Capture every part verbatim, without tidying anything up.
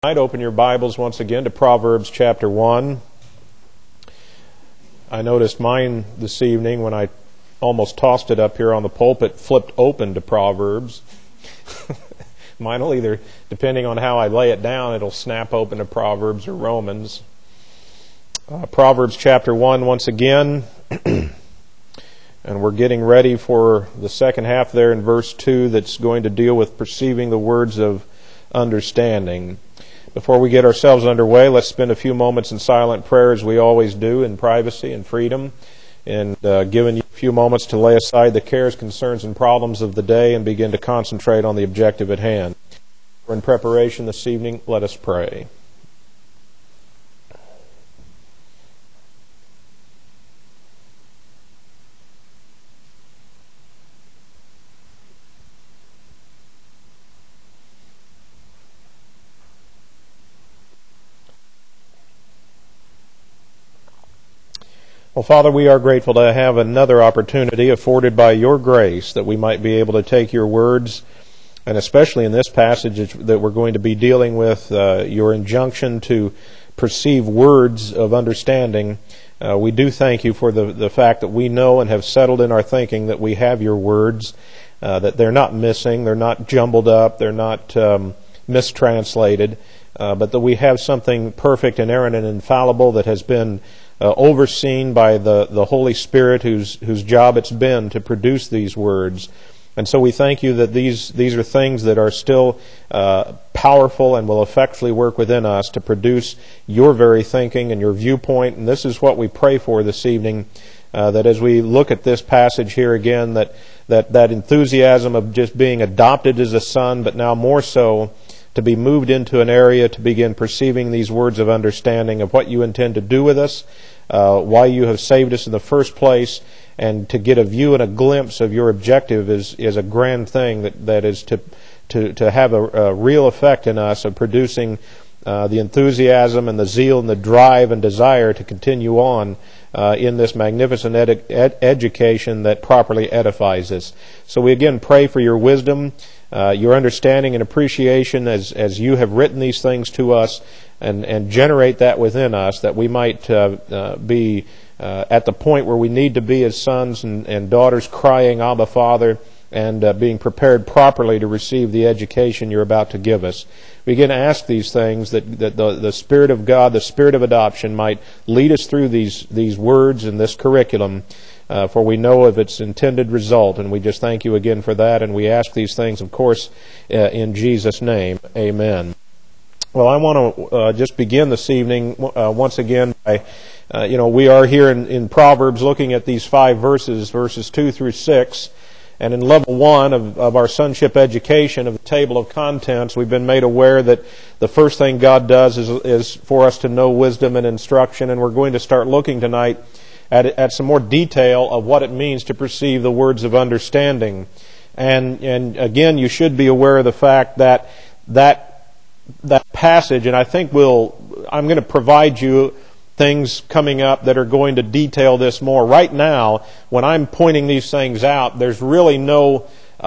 I'd open your Bibles once again to Proverbs chapter one. I noticed mine this evening when I almost tossed it up here on the pulpit, flipped open to Proverbs. Mine will either, depending on how I lay it down, it'll snap open to Proverbs or Romans. Uh, Proverbs chapter one once again. And we're getting ready for the second half there in verse two that's going to deal with perceiving the words of understanding. Before we get ourselves underway, let's spend a few moments in silent prayer as we always do, in privacy and freedom, and uh, giving you a few moments to lay aside the cares, concerns, and problems of the day and begin to concentrate on the objective at hand. We're in preparation this evening. Let us pray. Well, Father, we are grateful to have another opportunity afforded by your grace that we might be able to take your words, and especially in this passage that we're going to be dealing with, uh, your injunction to perceive words of understanding. Uh, we do thank you for the, the fact that we know and have settled in our thinking that we have your words, uh, that they're not missing, they're not jumbled up, they're not um, mistranslated, uh, but that we have something perfect, inerrant, and infallible that has been Uh, overseen by the, the Holy Spirit whose whose job it's been to produce these words. And so we thank you that these these are things that are still uh, powerful and will effectually work within us to produce your very thinking and your viewpoint. And this is what we pray for this evening, uh, that as we look at this passage here again, that, that that enthusiasm of just being adopted as a son, but now more so to be moved into an area to begin perceiving these words of understanding of what you intend to do with us, uh, why you have saved us in the first place, and to get a view and a glimpse of your objective is, is a grand thing that, that is to, to, to have a, a real effect in us of producing uh, the enthusiasm and the zeal and the drive and desire to continue on uh, in this magnificent ed- ed- education that properly edifies us. So we again pray for your wisdom, Uh, your understanding and appreciation as as you have written these things to us, and, and generate that within us, that we might uh, uh, be uh, at the point where we need to be as sons and, and daughters, crying, Abba, Father, and uh, being prepared properly to receive the education you're about to give us. We again ask these things that, that the, the Spirit of God, the Spirit of adoption, might lead us through these, these words and this curriculum, Uh, for we know of its intended result, and we just thank you again for that, and we ask these things, of course, uh, in Jesus' name. Amen. Well, I want to uh, just begin this evening uh, once again by, uh, you know, we are here in, in Proverbs looking at these five verses, verses two through six, and in level one of, of our sonship education of the table of contents, we've been made aware that the first thing God does is, is for us to know wisdom and instruction, and we're going to start looking tonight At, at some more detail of what it means to perceive the words of understanding. And and again, you should be aware of the fact that that that passage, and I think we'll, I'm going to provide you things coming up that are going to detail this more. Right now, when I'm pointing these things out, there's really no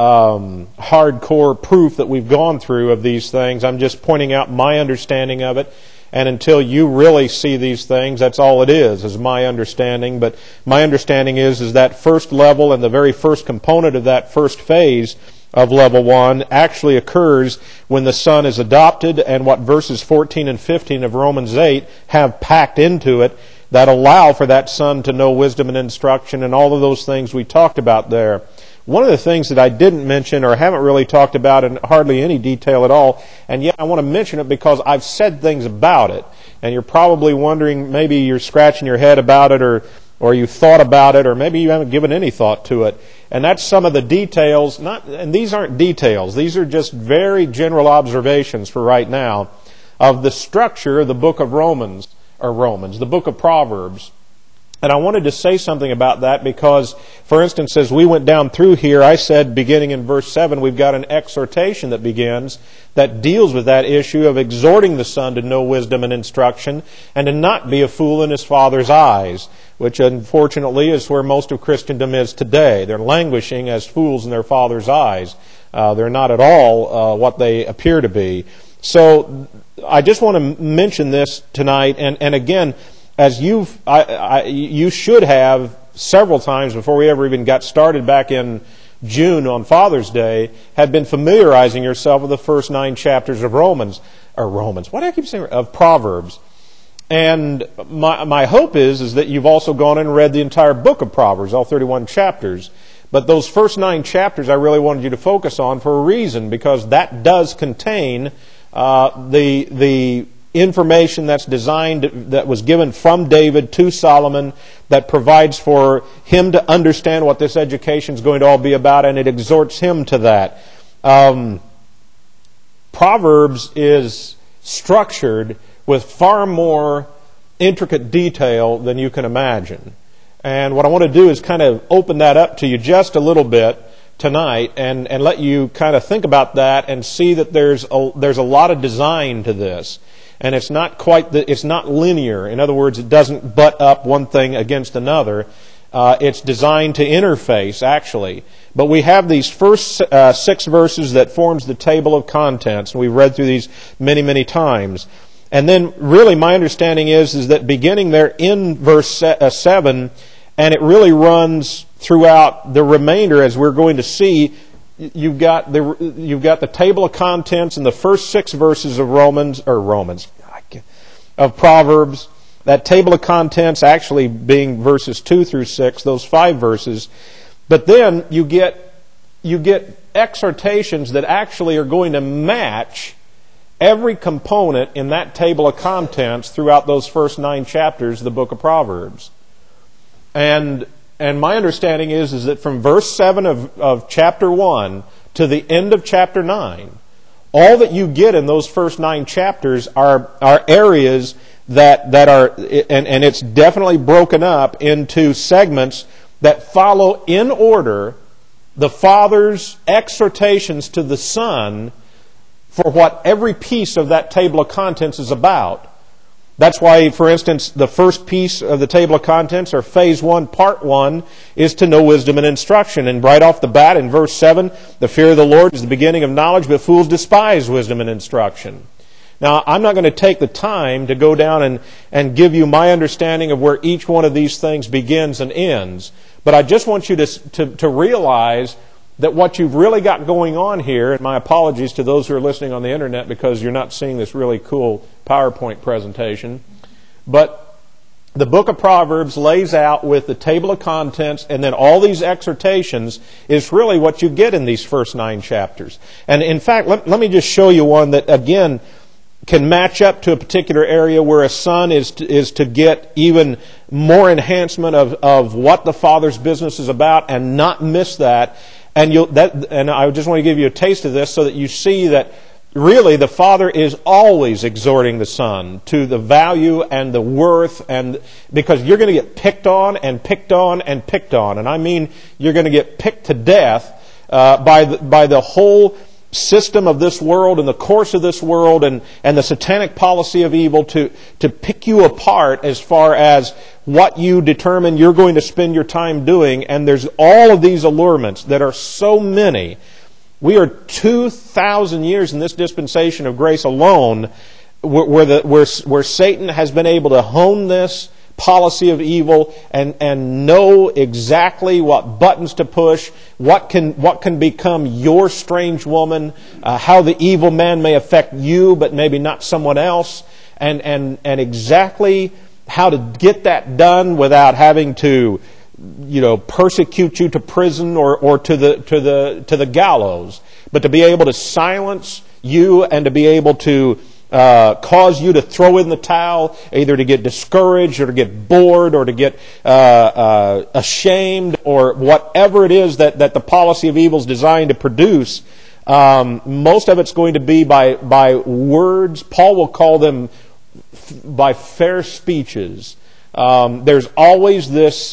um, hardcore proof that we've gone through of these things. I'm just pointing out my understanding of it. And until you really see these things, that's all it is, is my understanding. But my understanding is, is that first level and the very first component of that first phase of level one actually occurs when the Son is adopted, and what verses fourteen and fifteen of Romans eight have packed into it that allow for that Son to know wisdom and instruction and all of those things we talked about there. One of the things that I didn't mention or haven't really talked about in hardly any detail at all, and yet I want to mention it because I've said things about it, and you're probably wondering, maybe you're scratching your head about it, or or you've thought about it, or maybe you haven't given any thought to it. And that's some of the details, not, and these aren't details, these are just very general observations for right now, of the structure of the book of Romans, or Romans, the book of Proverbs. And I wanted to say something about that because, for instance, as we went down through here, I said, beginning in verse seven, we've got an exhortation that begins that deals with that issue of exhorting the Son to know wisdom and instruction and to not be a fool in his Father's eyes, which unfortunately is where most of Christendom is today. They're languishing as fools in their Father's eyes. Uh, they're not at all uh, what they appear to be. So I just want to mention this tonight, and, and again, as you've, I, I, you should have several times before we ever even got started back in June on Father's Day, have been familiarizing yourself with the first nine chapters of Romans, or Romans, what do I keep saying, of Proverbs. And my my hope is, is that you've also gone and read the entire book of Proverbs, all thirty-one chapters. But those first nine chapters I really wanted you to focus on for a reason, because that does contain uh, the the information that's designed, that was given from David to Solomon, that provides for him to understand what this education is going to all be about, and it exhorts him to that. Um, Proverbs is structured with far more intricate detail than you can imagine. And what I want to do is kind of open that up to you just a little bit tonight, and, and let you kind of think about that and see that there's a, there's a lot of design to this. And it's not quite, the, it's not linear. In other words, it doesn't butt up one thing against another. Uh, it's designed to interface, actually. But we have these first uh, six verses that forms the table of contents. And we've read through these many, many times. And then, really, my understanding is, is that beginning there in verse seven, and it really runs throughout the remainder, as we're going to see, you've got the you've got the table of contents in the first six verses of Romans or Romans of Proverbs. That table of contents actually being verses two through six, those five verses. But then you get you get exhortations that actually are going to match every component in that table of contents throughout those first nine chapters of the book of Proverbs. And and my understanding is, is that from verse seven of, of chapter one to the end of chapter nine, all that you get in those first nine chapters are, are areas that, that are, and, and it's definitely broken up into segments that follow in order the Father's exhortations to the Son for what every piece of that table of contents is about. That's why, for instance, the first piece of the table of contents, or phase one, part one, is to know wisdom and instruction. And right off the bat, in verse seven, the fear of the Lord is the beginning of knowledge, but fools despise wisdom and instruction. Now, I'm not going to take the time to go down and, and give you my understanding of where each one of these things begins and ends. But I just want you to, to, to realize that what you've really got going on here, and my apologies to those who are listening on the internet because you're not seeing this really cool PowerPoint presentation, but the book of Proverbs lays out with the table of contents and then all these exhortations is really what you get in these first nine chapters. And in fact, let, let me just show you one that, again, can match up to a particular area where a son is to, is to get even more enhancement of, of what the Father's business is about and not miss that. And you'll, that, and I just want to give you a taste of this so that you see that really the Father is always exhorting the Son to the value and the worth, and because you're going to get picked on and picked on and picked on. And I mean you're going to get picked to death uh, by the, by the whole system of this world and the course of this world and, and the satanic policy of evil to, to pick you apart as far as what you determine you're going to spend your time doing. And there's all of these allurements that are so many. We are two thousand years in this dispensation of grace alone where, where, the, where, where Satan has been able to hone this policy of evil and, and know exactly what buttons to push, what can what can become your strange woman, uh, how the evil man may affect you but maybe not someone else, and, and, and exactly how to get that done without having to, you know, persecute you to prison or, or to the to the to the gallows, but to be able to silence you and to be able to Uh, cause you to throw in the towel, either to get discouraged or to get bored or to get uh, uh, ashamed or whatever it is that, that the policy of evil is designed to produce. Um, most of it's going to be by, by words. Paul will call them f- by fair speeches. Um, there's always this,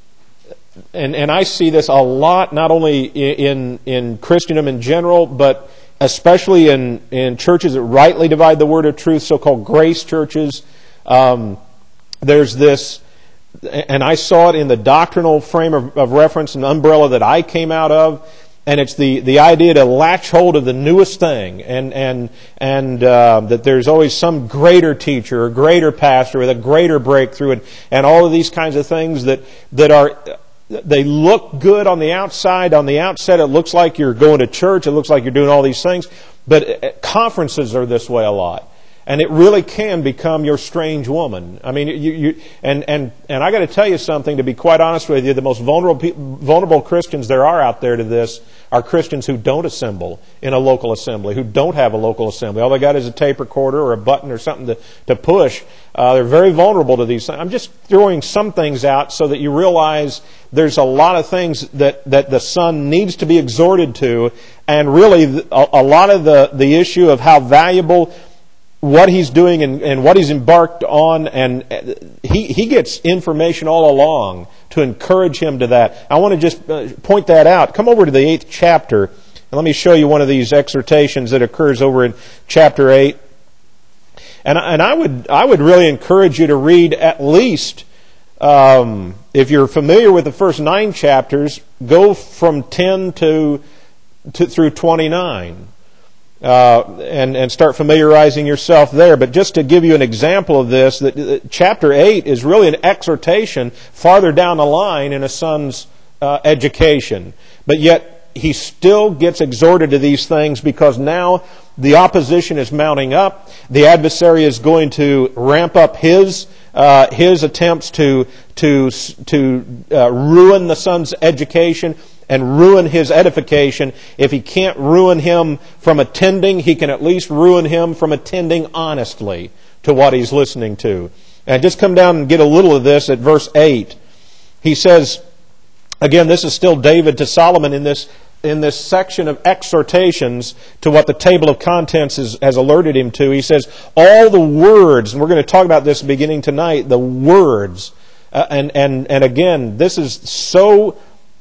and, and I see this a lot, not only in, in Christendom in general, but especially in, in churches that rightly divide the word of truth, so-called grace churches. Um, there's this, and I saw it in the doctrinal frame of, of reference and umbrella that I came out of, And it's the, the idea to latch hold of the newest thing, and and and uh, that there's always some greater teacher or greater pastor with a greater breakthrough, and, and all of these kinds of things that that are, they look good on the outside. On the outset, it looks like you're going to church. It looks like you're doing all these things. But conferences are this way a lot. And it really can become your strange woman. I mean, you, you and and and I got to tell you something. To be quite honest with you, the most vulnerable vulnerable Christians there are out there to this are Christians who don't assemble in a local assembly, who don't have a local assembly. All they got is a tape recorder or a button or something to to push. Uh, they're very vulnerable to these things. I'm just throwing some things out so that you realize there's a lot of things that that the son needs to be exhorted to, and really a, a lot of the the issue of how valuable what he's doing and, and what he's embarked on, and he, he gets information all along to encourage him to that. I want to just uh, point that out. Come over to the eighth chapter, and let me show you one of these exhortations that occurs over in chapter eight. And, and I would I would really encourage you to read at least, um, if you're familiar with the first nine chapters, go from ten to, to through twenty-nine. Uh, and, and start familiarizing yourself there. But just to give you an example of this, that, that chapter eight is really an exhortation farther down the line in a son's uh, education. But yet he still gets exhorted to these things because now the opposition is mounting up. The adversary is going to ramp up his uh, his attempts to to to uh, ruin the son's education and ruin his edification. If he can't ruin him from attending, he can at least ruin him from attending honestly to what he's listening to. And just come down and get a little of this at verse eight. He says, again, this is still David to Solomon in this in this section of exhortations to what the table of contents is, has alerted him to. He says, all the words, and we're going to talk about this beginning tonight, the words. Uh, and, and, and again, this is so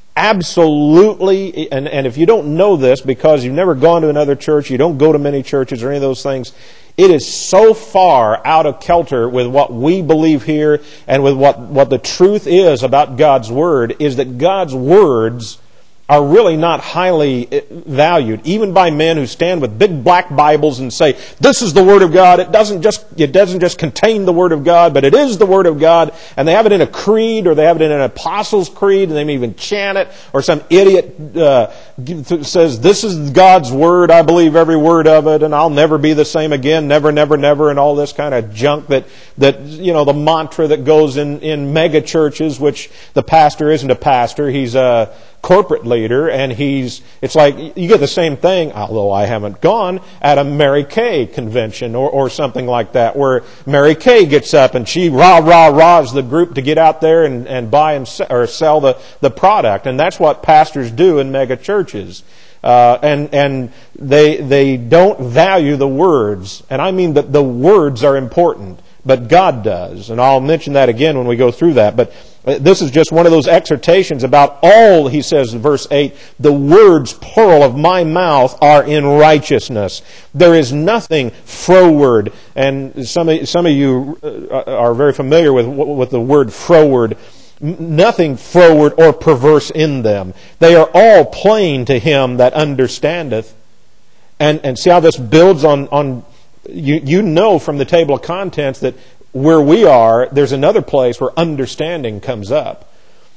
absolutely, and, and if you don't know this because you've never gone to another church, you don't go to many churches or any of those things, it is so far out of kilter with what we believe here and with what, what the truth is about God's Word, is that God's words are really not highly valued, even by men who stand with big black Bibles and say, this is the Word of God. It doesn't just it doesn't just contain the Word of God, but it is the Word of God. And they have it in a creed, or they have it in an Apostles' Creed, and they may even chant it, or some idiot uh, says, this is God's Word, I believe every word of it, and I'll never be the same again, never, never, never, and all this kind of junk that, that you know, the mantra that goes in, in mega churches, which the pastor isn't a pastor, he's a corporate leader, and he's, it's like, you get the same thing, although I haven't gone, at a Mary Kay convention or, or something like that, where Mary Kay gets up and she rah, rah, rahs the group to get out there and, and buy and se- or sell the, the product. And that's what pastors do in mega churches. Uh, and, and they, they don't value the words. And I mean that the words are important, but God does. And I'll mention that again when we go through that. But this is just one of those exhortations about all, he says in verse eight, the words, plural, of my mouth are in righteousness. There is nothing froward. And some of, some of you are very familiar with, with the word froward. Nothing froward or perverse in them. They are all plain to him that understandeth. And, and see how this builds on, on you, you know from the table of contents that where we are, there's another place where understanding comes up.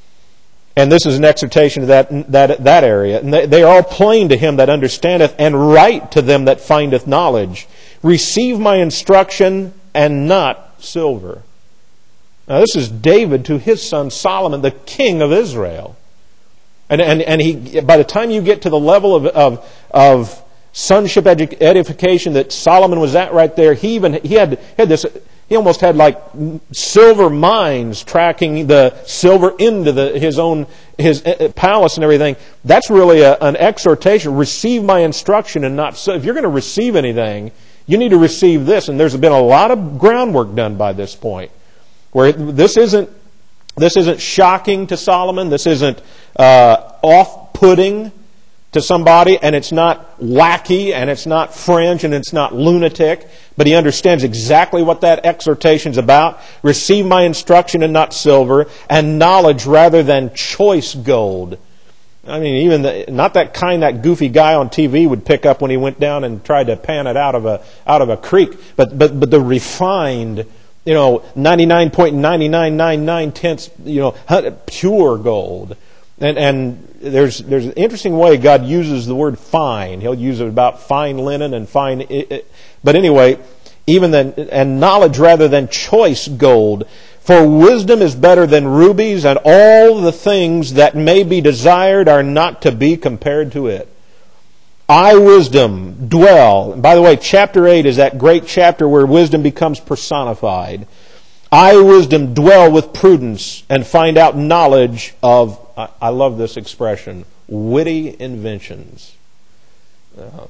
And this is an exhortation to that, that, that area. And they, they are all plain to him that understandeth, and right to them that findeth knowledge. Receive my instruction, and not silver. Now this is David to his son Solomon, the king of Israel. And, and, and he, by the time you get to the level of, of, of sonship edu- edification that Solomon was at right there, he even, he had, had this, he almost had like silver mines tracking the silver into the, his own his palace and everything. That's really a, an exhortation. Receive my instruction, and not so. If you're going to receive anything, you need to receive this. And there's been a lot of groundwork done by this point, where this isn't this isn't shocking to Solomon. This isn't uh, off-putting to somebody, and it's not wacky, and it's not fringe, and it's not lunatic, but he understands exactly what that exhortation's about. Receive my instruction and not silver, and knowledge rather than choice gold. I mean, even the, not that kind that goofy guy on T V would pick up when he went down and tried to pan it out of a out of a creek, but but but the refined, you know, ninety-nine point nine nine nine nine tenths, you know, pure gold. And and there's there's an interesting way God uses the word fine. He'll use it about fine linen and fine. But anyway, even then, and knowledge rather than choice gold. For wisdom is better than rubies, and all the things that may be desired are not to be compared to it. I, wisdom, dwell. And by the way, chapter eight is that great chapter where wisdom becomes personified. I, wisdom, dwell with prudence and find out knowledge of, I, I love this expression, witty inventions. Uh,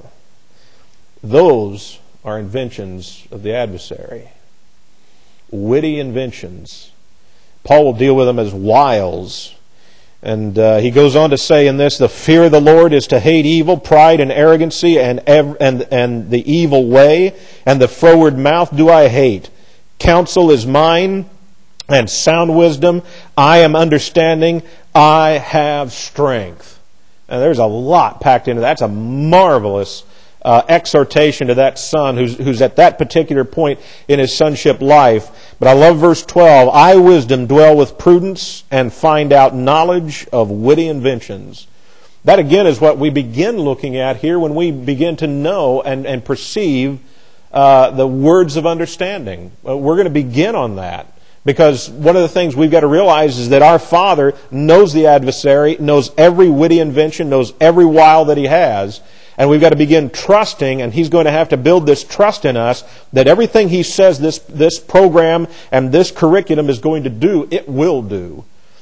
those are inventions of the adversary. Witty inventions. Paul will deal with them as wiles. And uh, he goes on to say in this, the fear of the Lord is to hate evil, pride and arrogancy, and, ev- and, and the evil way, and the froward mouth do I hate. Counsel is mine, and sound wisdom. I am understanding. I have strength. And there's a lot packed into that. That's a marvelous Uh, exhortation to that son who's, who's at that particular point in his sonship life. But I love verse twelve. I, wisdom, dwell with prudence and find out knowledge of witty inventions. That again is what we begin looking at here when we begin to know and, and perceive uh, the words of understanding. Uh, we're going to begin on that. Because one of the things we've got to realize is that our Father knows the adversary, knows every witty invention, knows every wile that he has. And we've got to begin trusting, and He's going to have to build this trust in us that everything He says this this program and this curriculum is going to do, it will do.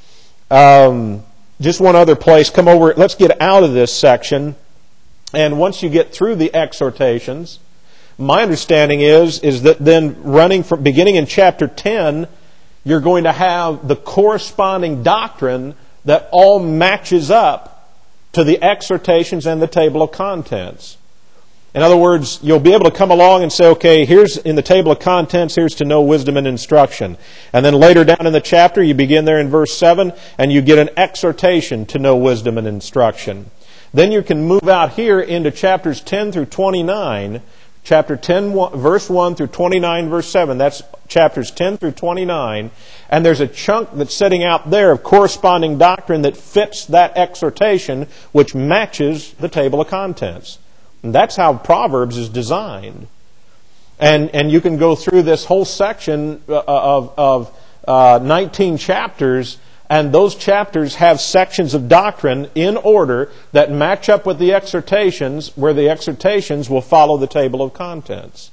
Um, just one other place. Come over. Let's get out of this section. And once you get through the exhortations, my understanding is is that then running from beginning in chapter ten, you're going to have the corresponding doctrine that all matches up to the exhortations and the table of contents. In other words, you'll be able to come along and say, okay, here's in the table of contents, here's to know wisdom and instruction. And then later down in the chapter, you begin there in verse seven, and you get an exhortation to know wisdom and instruction. Then you can move out here into chapters ten through twenty-nine, chapter ten, verse one through twenty-nine, verse seven. That's chapters ten through twenty-nine. And there's a chunk that's sitting out there of corresponding doctrine that fits that exhortation, which matches the table of contents. And that's how Proverbs is designed. And and you can go through this whole section of, of uh, nineteen chapters, and those chapters have sections of doctrine in order that match up with the exhortations, where the exhortations will follow the table of contents.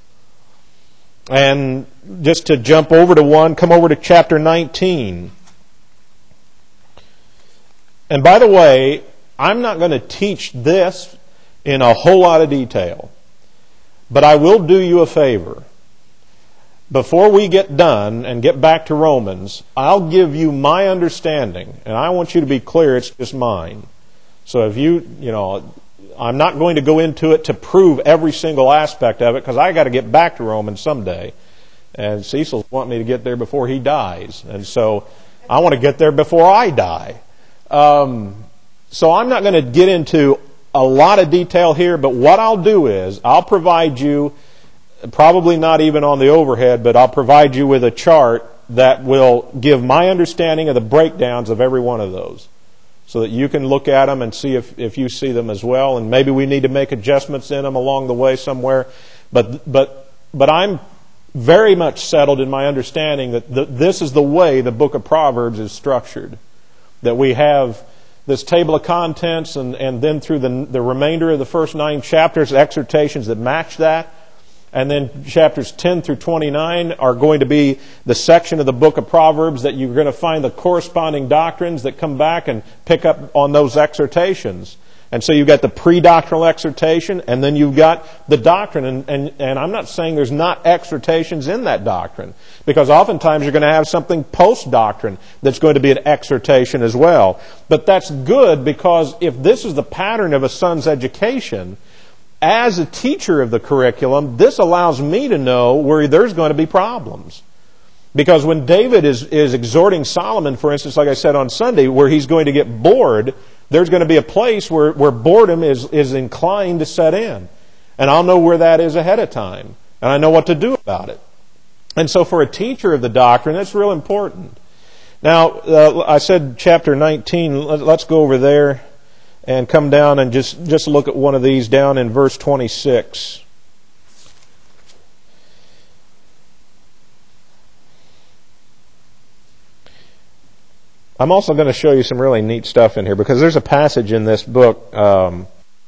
And just to jump over to one, come over to chapter nineteen. And by the way, I'm not going to teach this in a whole lot of detail. But I will do you a favor. Before we get done and get back to Romans, I'll give you my understanding. And I want you to be clear, it's just mine. So if you, you know, I'm not going to go into it to prove every single aspect of it, because I got to get back to Romans someday. And Cecil's wanting me to get there before he dies. And so I want to get there before I die. Um, so I'm not going to get into a lot of detail here, but what I'll do is I'll provide you, probably not even on the overhead, but I'll provide you with a chart that will give my understanding of the breakdowns of every one of those, so that you can look at them and see if, if you see them as well. And maybe we need to make adjustments in them along the way somewhere. But but but I'm very much settled in my understanding that the, this is the way the book of Proverbs is structured. That we have this table of contents, and, and then through the, the remainder of the first nine chapters, exhortations that match that. And then chapters ten through twenty-nine are going to be the section of the book of Proverbs that you're going to find the corresponding doctrines that come back and pick up on those exhortations. And so you've got the pre-doctrinal exhortation, and then you've got the doctrine. And, and, and I'm not saying there's not exhortations in that doctrine, because oftentimes you're going to have something post-doctrine that's going to be an exhortation as well. But that's good, because if this is the pattern of a son's education, as a teacher of the curriculum, this allows me to know where there's going to be problems. Because when David is, is exhorting Solomon, for instance, like I said on Sunday, where he's going to get bored there's going to be a place where, where boredom is, is inclined to set in. And I'll know where that is ahead of time. And I know what to do about it. And so for a teacher of the doctrine, that's real important. Now, uh, I said chapter nineteen. Let's go over there and come down and just, just look at one of these down in verse twenty-six. I'm also going to show you some really neat stuff in here, because there's a passage in this book um,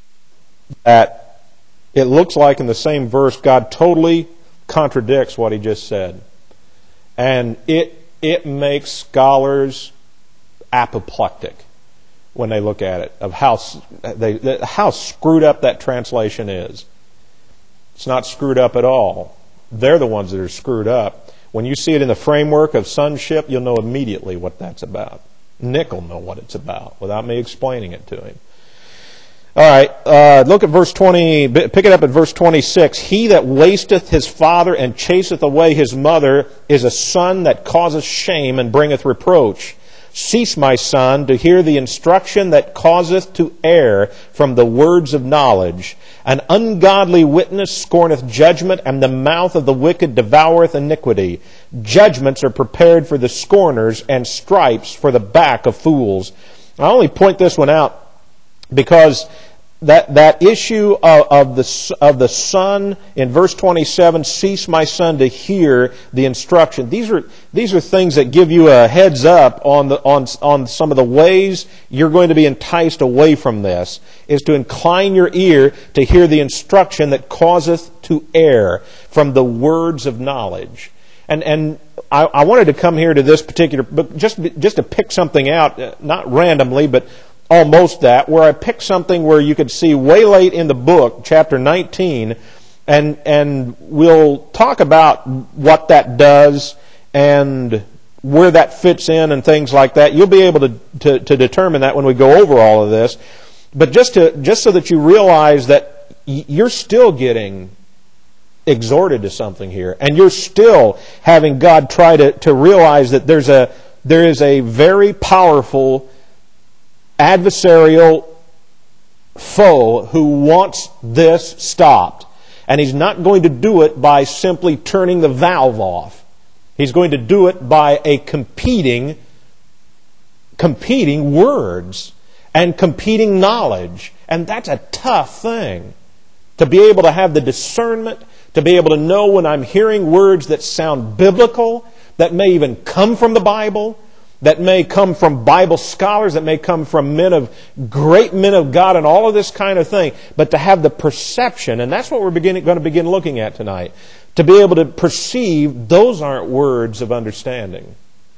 that it looks like in the same verse God totally contradicts what He just said. And it it makes scholars apoplectic when they look at it, of how they how screwed up that translation is. It's not screwed up at all. They're the ones that are screwed up. When you see it in the framework of sonship, you'll know immediately what that's about. Nick will know what it's about without me explaining it to him. All right, uh, look at verse twenty, pick it up at verse twenty-six. He that wasteth his father and chaseth away his mother is a son that causeth shame and bringeth reproach. Cease, my son, to hear the instruction that causeth to err from the words of knowledge. An ungodly witness scorneth judgment, and the mouth of the wicked devoureth iniquity. Judgments are prepared for the scorners, and stripes for the back of fools. I only point this one out because that that issue of, of the of the son in verse twenty-seven, cease, my son, to hear the instruction. These are these are things that give you a heads up on the on on some of the ways you're going to be enticed away from this. Is to incline your ear to hear the instruction that causeth to err from the words of knowledge. And and I, I wanted to come here to this particular book just just to pick something out, not randomly, but almost that, where I picked something where you could see way late in the book, chapter nineteen, and and we'll talk about what that does and where that fits in and things like that. You'll be able to, to, to determine that when we go over all of this. But just to just so that you realize that you're still getting exhorted to something here, and you're still having God try to, to realize that there's a there is a very powerful adversarial foe who wants this stopped. And he's not going to do it by simply turning the valve off. He's going to do it by a competing, competing words and competing knowledge. And that's a tough thing. To be able to have the discernment, to be able to know when I'm hearing words that sound biblical, that may even come from the Bible, that may come from Bible scholars, that may come from men of great men of God and all of this kind of thing. But to have the perception, and that's what we're beginning, going to begin looking at tonight, to be able to perceive those aren't words of understanding.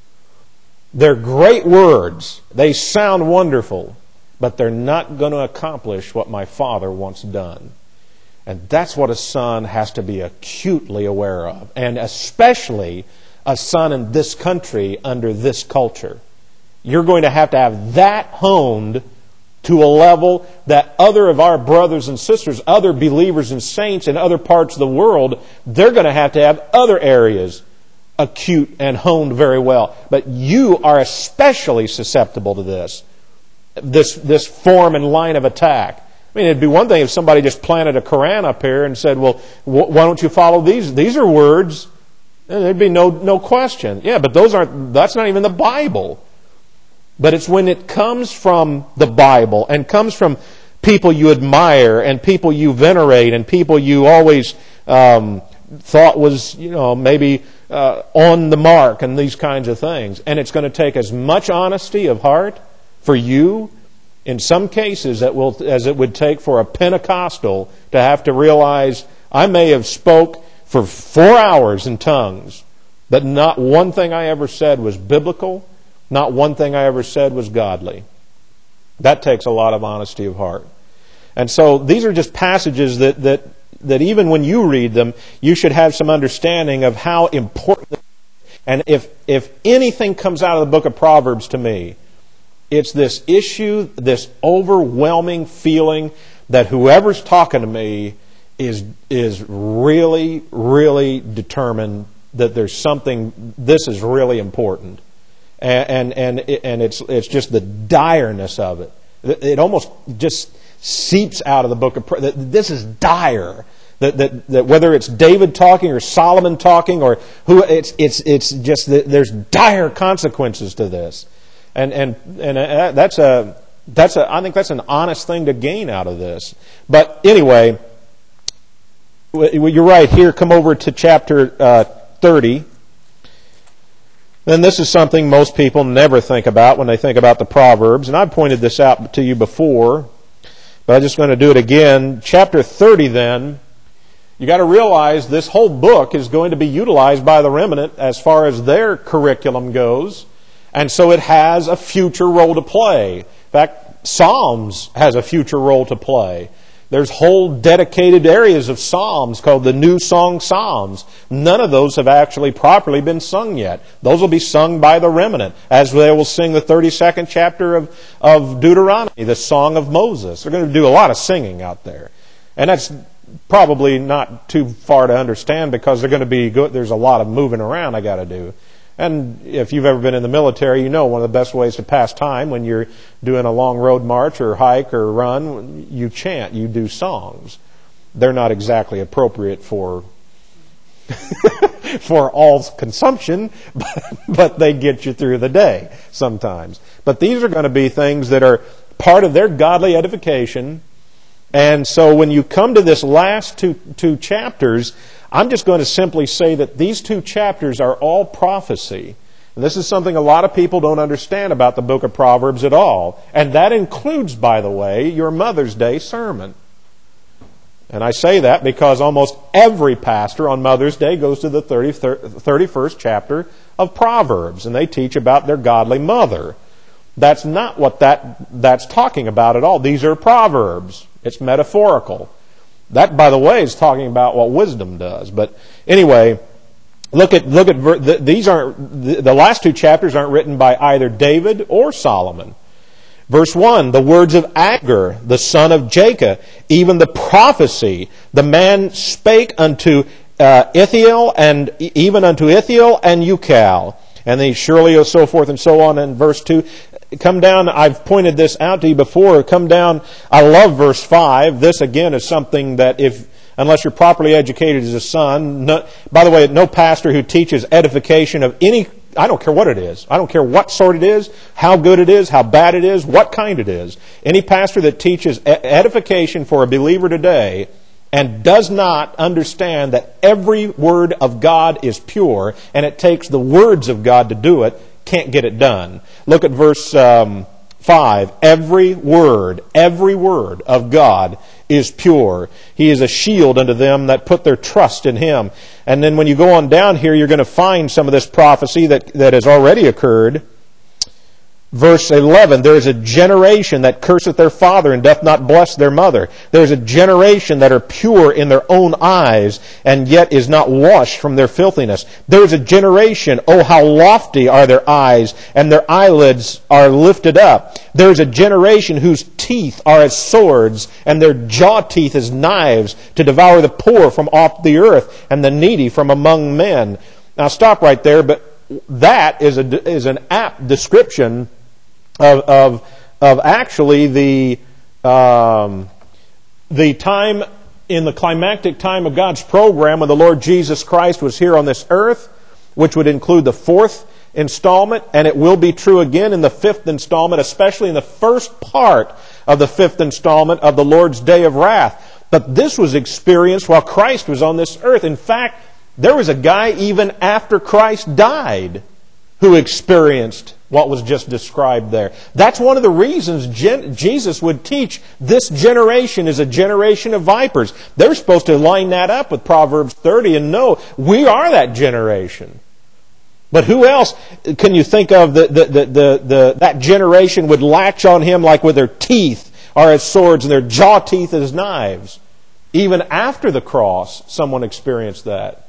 They're great words. They sound wonderful, but they're not going to accomplish what my Father wants done. And that's what a son has to be acutely aware of, and especially a son in this country under this culture. You're going to have to have that honed to a level that other of our brothers and sisters, other believers and saints in other parts of the world, they're going to have to have other areas acute and honed very well. But you are especially susceptible to this, this, this form and line of attack. I mean, it'd be one thing if somebody just planted a Quran up here and said, well, why don't you follow these? These are words. There'd be no no question. Yeah, but those aren't. That's not even the Bible. But it's when it comes from the Bible and comes from people you admire and people you venerate and people you always um, thought was, you know, maybe uh, on the mark and these kinds of things. And it's going to take as much honesty of heart for you, in some cases, that will as it would take for a Pentecostal to have to realize, I may have spoke for four hours in tongues, but not one thing I ever said was biblical. Not one thing I ever said was godly. That takes a lot of honesty of heart. And so these are just passages that that, that even when you read them, you should have some understanding of how important. And if if anything comes out of the book of Proverbs to me, it's this issue, this overwhelming feeling that whoever's talking to me is is really, really determined that there's something, this is really important. And and and, and it's it's just the direness of it. It almost just seeps out of the book of Proverbs. This is dire. That, that, that whether it's David talking or Solomon talking or who, it's it's it's just that there's dire consequences to this, and and and that's a that's a I think that's an honest thing to gain out of this. But anyway, you're right. Here, come over to chapter uh, thirty. Then this is something most people never think about when they think about the Proverbs, and I've pointed this out to you before, but I'm just going to do it again. Chapter thirty, then. You got to realize this whole book is going to be utilized by the remnant as far as their curriculum goes, and so it has a future role to play. In fact, Psalms has a future role to play. There's whole dedicated areas of Psalms called the New Song Psalms. None of those have actually properly been sung yet. Those will be sung by the remnant, as they will sing the thirty-second chapter of, of Deuteronomy, the Song of Moses. They're going to do a lot of singing out there. And that's probably not too far to understand because they're going to be good. There's a lot of moving around I got to do. And if you've ever been in the military, you know one of the best ways to pass time when you're doing a long road march or hike or run, you chant, you do songs. They're not exactly appropriate for for all consumption, but, but they get you through the day sometimes. But these are going to be things that are part of their godly edification. And so when you come to this last two, two chapters, I'm just going to simply say that these two chapters are all prophecy. And this is something a lot of people don't understand about the book of Proverbs at all. And that includes, by the way, your Mother's Day sermon. And I say that because almost every pastor on Mother's Day goes to the thirty-first chapter of Proverbs, and they teach about their godly mother. That's not what that that's talking about at all. These are Proverbs. It's metaphorical. That, by the way, is talking about what wisdom does. But anyway, look at look at these aren't the last two chapters aren't written by either David or Solomon. Verse one, the words of Agur, the son of Jacob, even the prophecy, the man spake unto uh, Ithiel and even unto Ithiel and Ucal, and then surely so forth and so on. In verse two. Come down, I've pointed this out to you before, come down, I love verse five. This again is something that if, unless you're properly educated as a son, no, by the way, no pastor who teaches edification of any, I don't care what it is, I don't care what sort it is, how good it is, how bad it is, what kind it is. Any pastor that teaches edification for a believer today and does not understand that every word of God is pure and it takes the words of God to do it, can't get it done. Look at verse um, five. Every word, every word of God is pure. He is a shield unto them that put their trust in Him. And then when you go on down here, you're going to find some of this prophecy that, that has already occurred. Verse eleven, there is a generation that curseth their father and doth not bless their mother. There is a generation that are pure in their own eyes and yet is not washed from their filthiness. There is a generation, oh how lofty are their eyes and their eyelids are lifted up. There is a generation whose teeth are as swords and their jaw teeth as knives to devour the poor from off the earth and the needy from among men. Now stop right there, but that is a, is an apt description Of, of of actually the um, the time in the climactic time of God's program when the Lord Jesus Christ was here on this earth, which would include the fourth installment, and it will be true again in the fifth installment, especially in the first part of the fifth installment of the Lord's Day of Wrath. But this was experienced while Christ was on this earth. In fact, there was a guy even after Christ died who experienced what was just described there. That's one of the reasons Gen- Jesus would teach this generation is a generation of vipers. They're supposed to line that up with Proverbs thirty and know we are that generation. But who else can you think of that the, the, the, the, that generation would latch on Him like with their teeth are as swords and their jaw teeth as knives? Even after the cross, someone experienced that.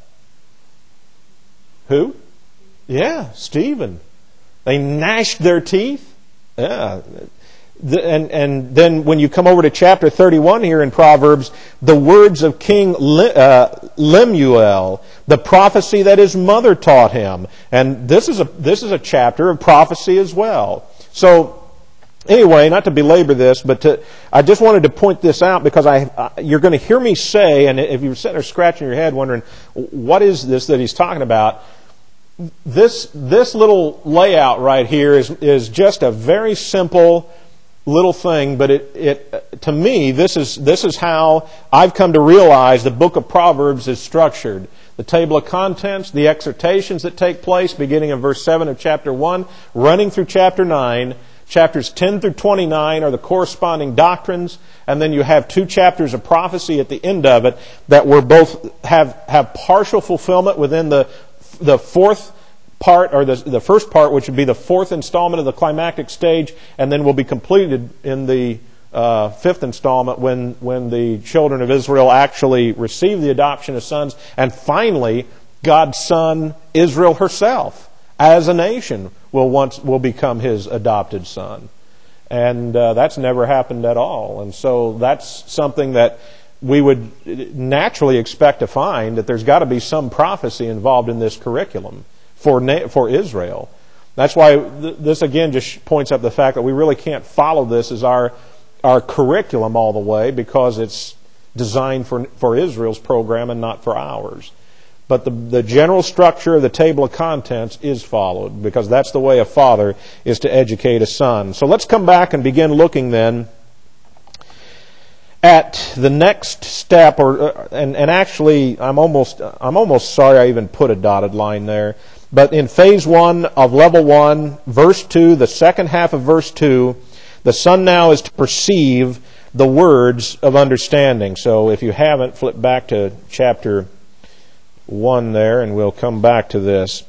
Who? Yeah, Stephen. They gnashed their teeth. Yeah. And, and then when you come over to chapter thirty-one here in Proverbs, the words of King Lemuel, the prophecy that his mother taught him. And this is a, this is a chapter of prophecy as well. So Anyway, not to belabor this, but to, I just wanted to point this out because I, I you're going to hear me say, and if you're sitting there scratching your head wondering, what is this that he's talking about? This this little layout right here is is just a very simple little thing, but it it to me this is this is how I've come to realize the book of Proverbs is structured. The table of contents, the exhortations that take place beginning in verse seven of chapter one, running through chapter nine. Chapters ten through twenty-nine are the corresponding doctrines, and then you have two chapters of prophecy at the end of it that were both have have partial fulfillment within the the fourth part, or the the first part, which would be the fourth installment of the climactic stage, and then will be completed in the uh, fifth installment when when the children of Israel actually receive the adoption of sons, and finally God's son Israel herself as a nation will once will become His adopted son, and uh, that's never happened at all. And so that's something that we would naturally expect to find, that there's got to be some prophecy involved in this curriculum for na- for Israel. That's why th- this again just points up the fact that we really can't follow this as our our curriculum all the way, because it's designed for for Israel's program and not for ours. But the, the general structure of the table of contents is followed, because that's the way a father is to educate a son. So let's come back and begin looking then at the next step, or and, and actually I'm almost I'm almost sorry I even put a dotted line there. But in phase one of level one, verse two, the second half of verse two, the son now is to perceive the words of understanding. So if you haven't, flip back to chapter one there, and we'll come back to this.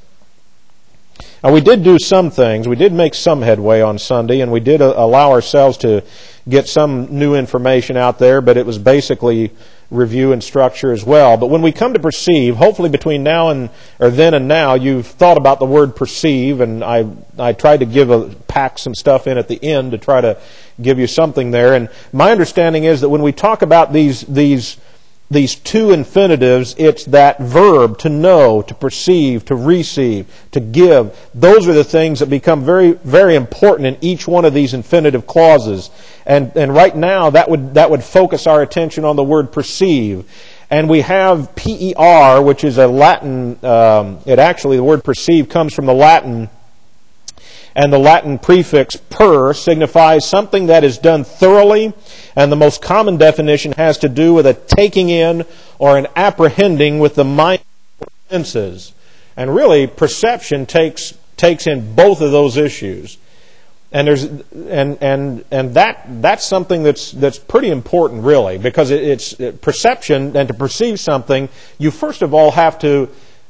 Now, we did do some things. We did make some headway on Sunday, and we did allow ourselves to get some new information out there, but it was basically review and structure as well. But when we come to perceive, hopefully between now and, or then and now, you've thought about the word perceive, and I I tried to give a, pack some stuff in at the end to try to give you something there. And my understanding is that when we talk about these these These two infinitives, it's that verb, to know, to perceive, to receive, to give. Those are the things that become very, very important in each one of these infinitive clauses. And and right now, that would that would focus our attention on the word perceive. And we have P E R, which is a Latin, um, it actually, the word perceive comes from the Latin, and the Latin prefix per signifies something that is done thoroughly, and the most common definition has to do with a taking in or an apprehending with the mind or senses. And really, perception takes takes in both of those issues. And there's and and and that that's something that's that's pretty important, really, because it, it's perception, and to perceive something, you first of all have to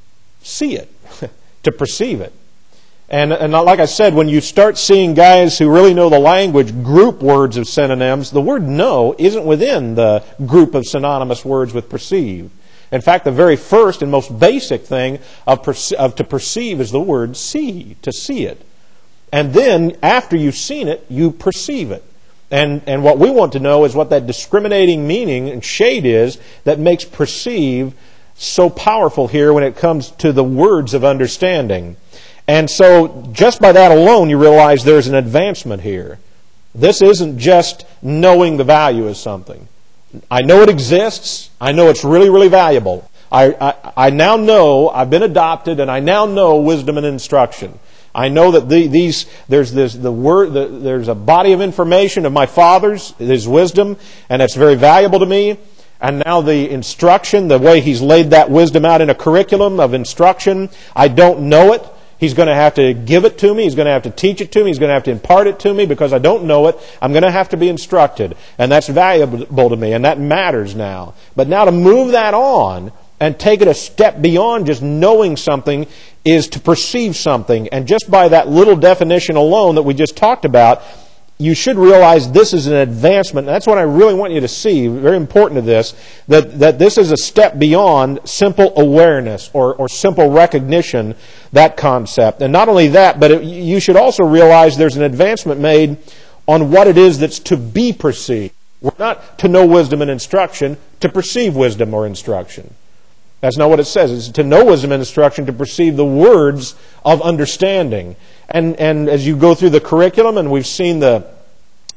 see it to perceive it. And, and like I said, when you start seeing guys who really know the language group words of synonyms, the word know isn't within the group of synonymous words with perceive. In fact, the very first and most basic thing of, perce- of to perceive is the word see, to see it. And then, after you've seen it, you perceive it. And, and what we want to know is what that discriminating meaning and shade is that makes perceive so powerful here when it comes to the words of understanding. And so, just by that alone, you realize there's an advancement here. This isn't just knowing the value of something. I know it exists. I know it's really, really valuable. I, I, I now know I've been adopted, and I now know wisdom and instruction. I know that the, these there's this the word the, there's a body of information of my Father's, His wisdom, and it's very valuable to me. And now the instruction, the way He's laid that wisdom out in a curriculum of instruction, I don't know it. He's going to have to give it to me. He's going to have to teach it to me. He's going to have to impart it to me because I don't know it. I'm going to have to be instructed. And that's valuable to me, and that matters now. But now to move that on and take it a step beyond just knowing something is to perceive something. And just by that little definition alone that we just talked about, you should realize this is an advancement. And that's what I really want you to see, very important to this, that, that this is a step beyond simple awareness or, or simple recognition, that concept. And not only that, but it, you should also realize there's an advancement made on what it is that's to be perceived. We're not to know wisdom and instruction, to perceive wisdom or instruction. That's not what it says. It's to know wisdom and instruction, to perceive the words of understanding. And and as you go through the curriculum, and we've seen the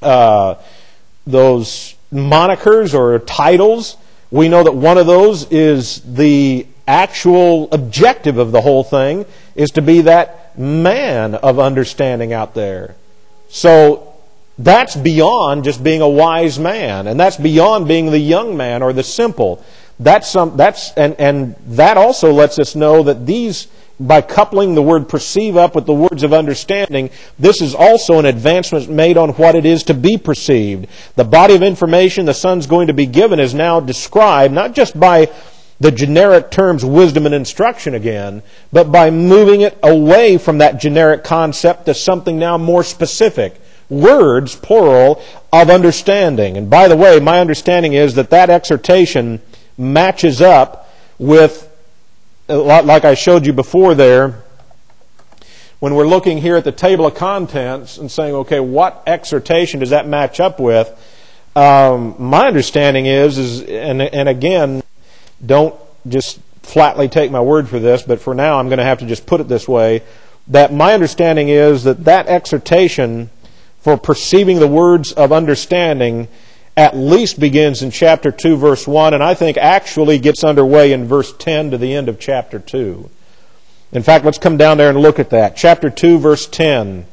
uh, those monikers or titles, we know that one of those is the actual objective of the whole thing is to be that man of understanding out there. So that's beyond just being a wise man, and that's beyond being the young man or the simple. That's some. That's and and that also lets us know that these, by coupling the word perceive up with the words of understanding, this is also an advancement made on what it is to be perceived. The body of information the Son's going to be given is now described not just by the generic terms wisdom and instruction again, but by moving it away from that generic concept to something now more specific. Words, plural, of understanding. And by the way, my understanding is that that exhortation matches up with, like I showed you before there, when we're looking here at the table of contents and saying, okay, what exhortation does that match up with? Um, my understanding is, is and, and again, don't just flatly take my word for this, but for now I'm going to have to just put it this way, that my understanding is that that exhortation for perceiving the words of understanding at least begins in chapter two, verse one, and I think actually gets underway in verse ten to the end of chapter two. In fact, let's come down there and look at that. Chapter two, verse ten.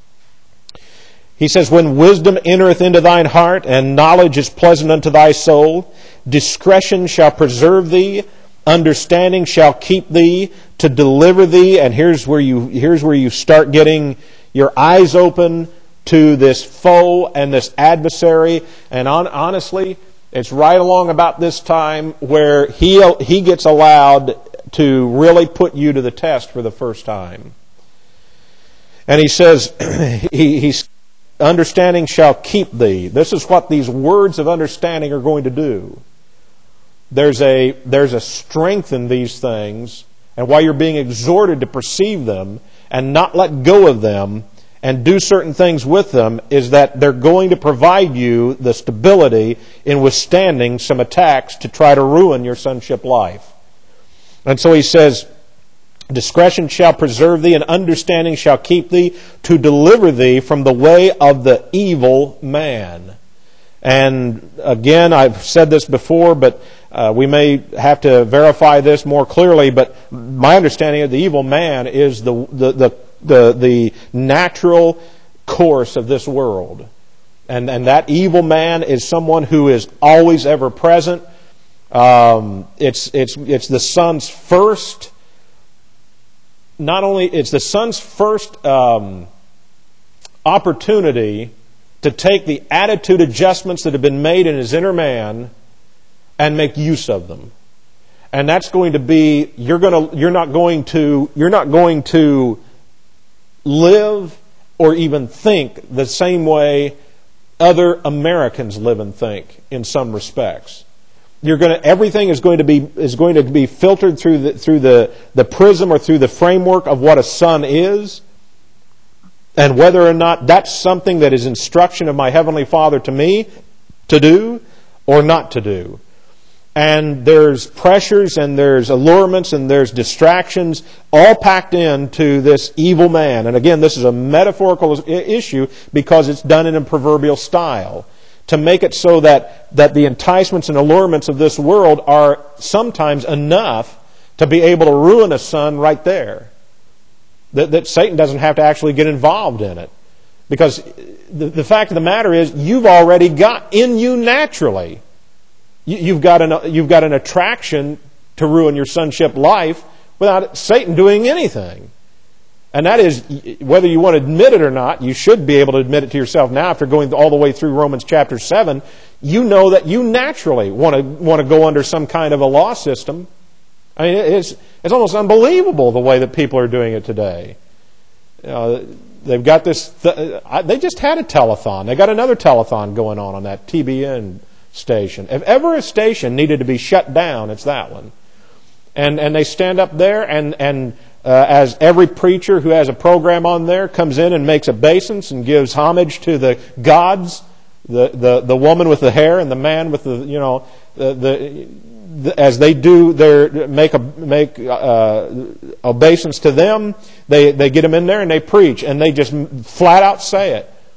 He says, when wisdom entereth into thine heart, and knowledge is pleasant unto thy soul, discretion shall preserve thee, understanding shall keep thee, to deliver thee. And here's where you here's where you start getting your eyes open to this foe and this adversary. And on, honestly, it's right along about this time where he he gets allowed to really put you to the test for the first time. And he says, he, he's understanding shall keep thee. This is what these words of understanding are going to do. There's a there's a strength in these things, and while you're being exhorted to perceive them and not let go of them and do certain things with them, is that they're going to provide you the stability in withstanding some attacks to try to ruin your sonship life. And so he says, discretion shall preserve thee, and understanding shall keep thee, to deliver thee from the way of the evil man. And again, I've said this before, but uh, we may have to verify this more clearly, but my understanding of the evil man is the the the the, the natural course of this world. And, and that evil man is someone who is always ever present. Um, it's, it's, it's the son's first, not only, it's the son's first um, opportunity to take the attitude adjustments that have been made in his inner man and make use of them. And that's going to be, you're going to, you're not going to, you're not going to live or even think the same way other Americans live and think in some respects. You're going to, everything is going to be is going to be filtered through the through the, the prism or through the framework of what a son is, and whether or not that's something that is instruction of my Heavenly Father to me to do or not to do. And there's pressures and there's allurements and there's distractions all packed into this evil man. And again, this is a metaphorical issue because it's done in a proverbial style, to make it so that, that the enticements and allurements of this world are sometimes enough to be able to ruin a son right there. That, that Satan doesn't have to actually get involved in it. Because the, the fact of the matter is, you've already got in you naturally, you've got an, you've got an attraction to ruin your sonship life without Satan doing anything. And that is, whether you want to admit it or not, you should be able to admit it to yourself now after going all the way through Romans chapter seven. You know that you naturally want to want to go under some kind of a law system. I mean, it's it's almost unbelievable the way that people are doing it today. You know, they've got this. Th- they just had a telethon. They got another telethon going on on that T B N station. If ever a station needed to be shut down, it's that one. And and they stand up there and and. Uh, as every preacher who has a program on there comes in and makes obeisance and gives homage to the gods, the, the, the woman with the hair and the man with the, you know, the, the, the as they do their make a make uh, obeisance to them, they they get them in there and they preach and they just flat out say it.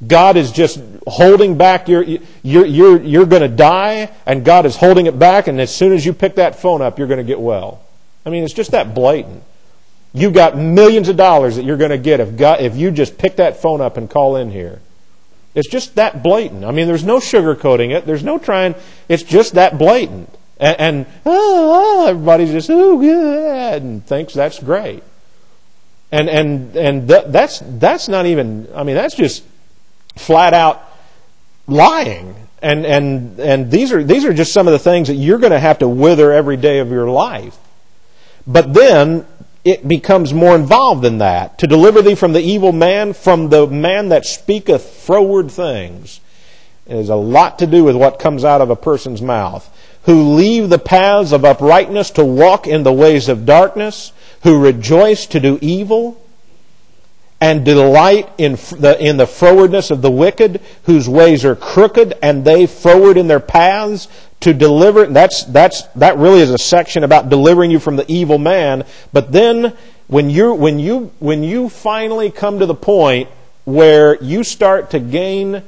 God is just holding back your, you're, you're, you're going to die, and God is holding it back, and as soon as you pick that phone up, you're going to get well. I mean, it's just that blatant. You've got millions of dollars that you're going to get if God, if you just pick that phone up and call in here. It's just that blatant. I mean, there's no sugarcoating it. There's no trying. It's just that blatant. And, and oh, everybody's just, oh, good, and thinks that's great. And and and th- that's that's not even, I mean, that's just flat out lying. And and and these are these are just some of the things that you're going to have to wither every day of your life. But then it becomes more involved than that. To deliver thee from the evil man, from the man that speaketh froward things. It has a lot to do with what comes out of a person's mouth. Who leave the paths of uprightness to walk in the ways of darkness, who rejoice to do evil, and delight in the in the frowardness of the wicked, whose ways are crooked, and they froward in their paths. To deliver, that's that's that really is a section about delivering you from the evil man. But then when you when you when you finally come to the point where you start to gain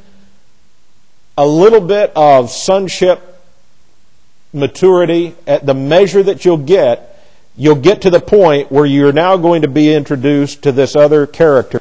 a little bit of sonship maturity, at the measure that you'll get, you'll get to the point where you're now going to be introduced to this other character.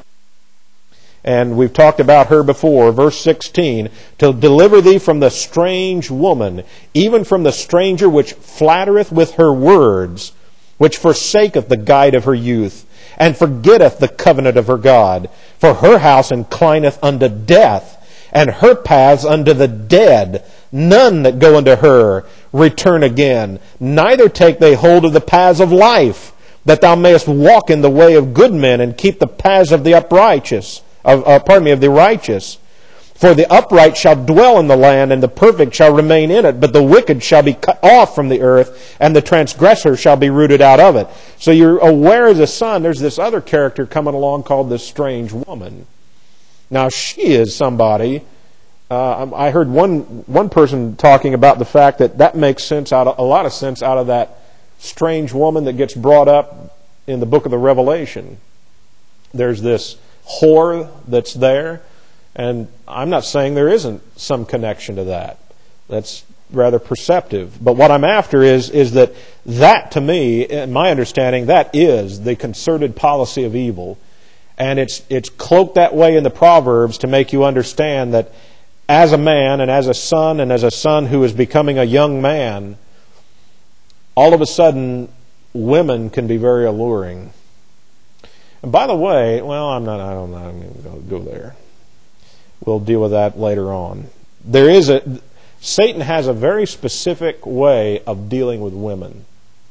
And we've talked about her before, verse sixteen, to deliver thee from the strange woman, even from the stranger which flattereth with her words, which forsaketh the guide of her youth, and forgetteth the covenant of her God. For her house inclineth unto death, and her paths unto the dead. None that go unto her return again, neither take they hold of the paths of life, that thou mayest walk in the way of good men, and keep the paths of the uprighteous, of, uh, pardon me, of the righteous. For the upright shall dwell in the land, and the perfect shall remain in it, but the wicked shall be cut off from the earth, and the transgressor shall be rooted out of it. So you're aware as a son, there's this other character coming along called this strange woman. Now she is somebody. Uh, I heard one one person talking about the fact that that makes sense out of, a lot of sense out of that strange woman that gets brought up in the book of the Revelation. There's this whore that's there, and I'm not saying there isn't some connection to that. That's rather perceptive. But what I'm after is is that that, to me, in my understanding, that is the concerted policy of evil. And it's it's cloaked that way in the Proverbs to make you understand that as a man and as a son and as a son who is becoming a young man, all of a sudden women can be very alluring. And by the way, well, I'm not, I don't know, I'm going to go there. We'll deal with that later on. There is a, Satan has a very specific way of dealing with women.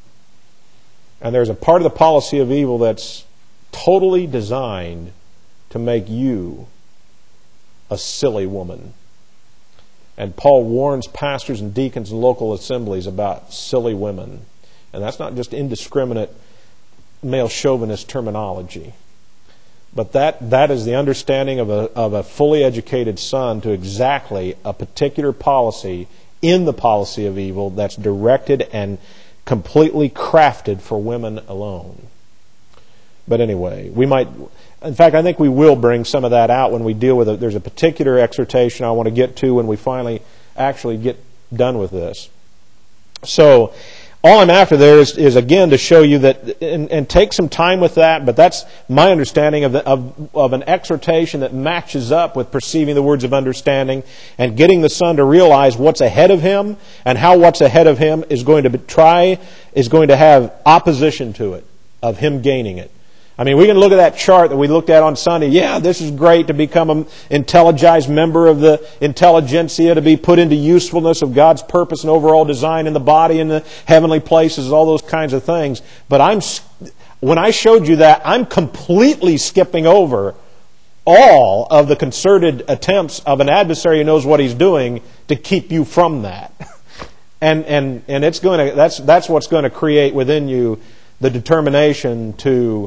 And there's a part of the policy of evil that's totally designed to make you a silly woman. And Paul warns pastors and deacons in local assemblies about silly women. And that's not just indiscriminate male chauvinist terminology. But that, that is the understanding of a, of a fully educated son to exactly a particular policy in the policy of evil that's directed and completely crafted for women alone. But anyway, we might, in fact, I think we will bring some of that out when we deal with it. There's a particular exhortation I want to get to when we finally actually get done with this. So, all I'm after there is, is again, to show you that, and, and take some time with that, but that's my understanding of, the, of, of an exhortation that matches up with perceiving the words of understanding and getting the son to realize what's ahead of him and how what's ahead of him is going to be, try, is going to have opposition to it, of him gaining it. I mean, we can look at that chart that we looked at on Sunday. Yeah, this is great to become an intelligized member of the intelligentsia, to be put into usefulness of God's purpose and overall design in the body and the heavenly places, all those kinds of things. But I'm, when I showed you that, I'm completely skipping over all of the concerted attempts of an adversary who knows what he's doing to keep you from that. And and and it's going to that's that's what's going to create within you the determination to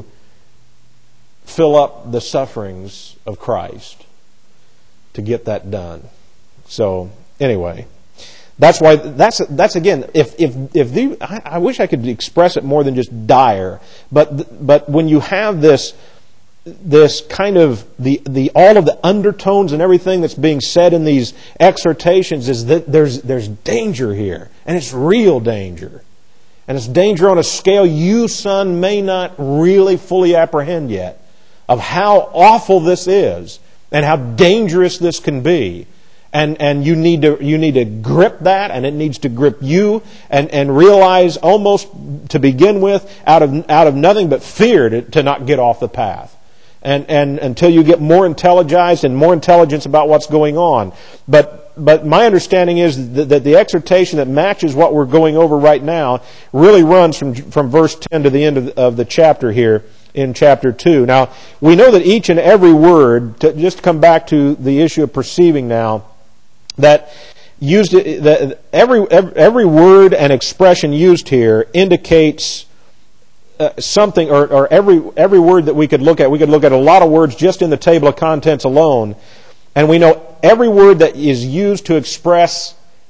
fill up the sufferings of Christ to get that done. So anyway, that's why that's that's again. If if if the I, I wish I could express it more than just dire, but but when you have this this kind of the the all of the undertones and everything that's being said in these exhortations is that there's there's danger here, and it's real danger. And it's danger on a scale you, son, may not really fully apprehend yet, of how awful this is and how dangerous this can be. And and you need to you need to grip that, and it needs to grip you, and, and realize almost to begin with, out of out of nothing but fear to, to not get off the path. And and until you get more intelligized and more intelligence about what's going on. But But my understanding is that, that the exhortation that matches what we're going over right now really runs from from verse ten to the end of, of the chapter here in chapter two. Now, we know that each and every word, to just come back to the issue of perceiving now, that used that every every word and expression used here indicates uh, something, or, or every every word that we could look at. We could look at a lot of words just in the table of contents alone. And we know every word that is used to express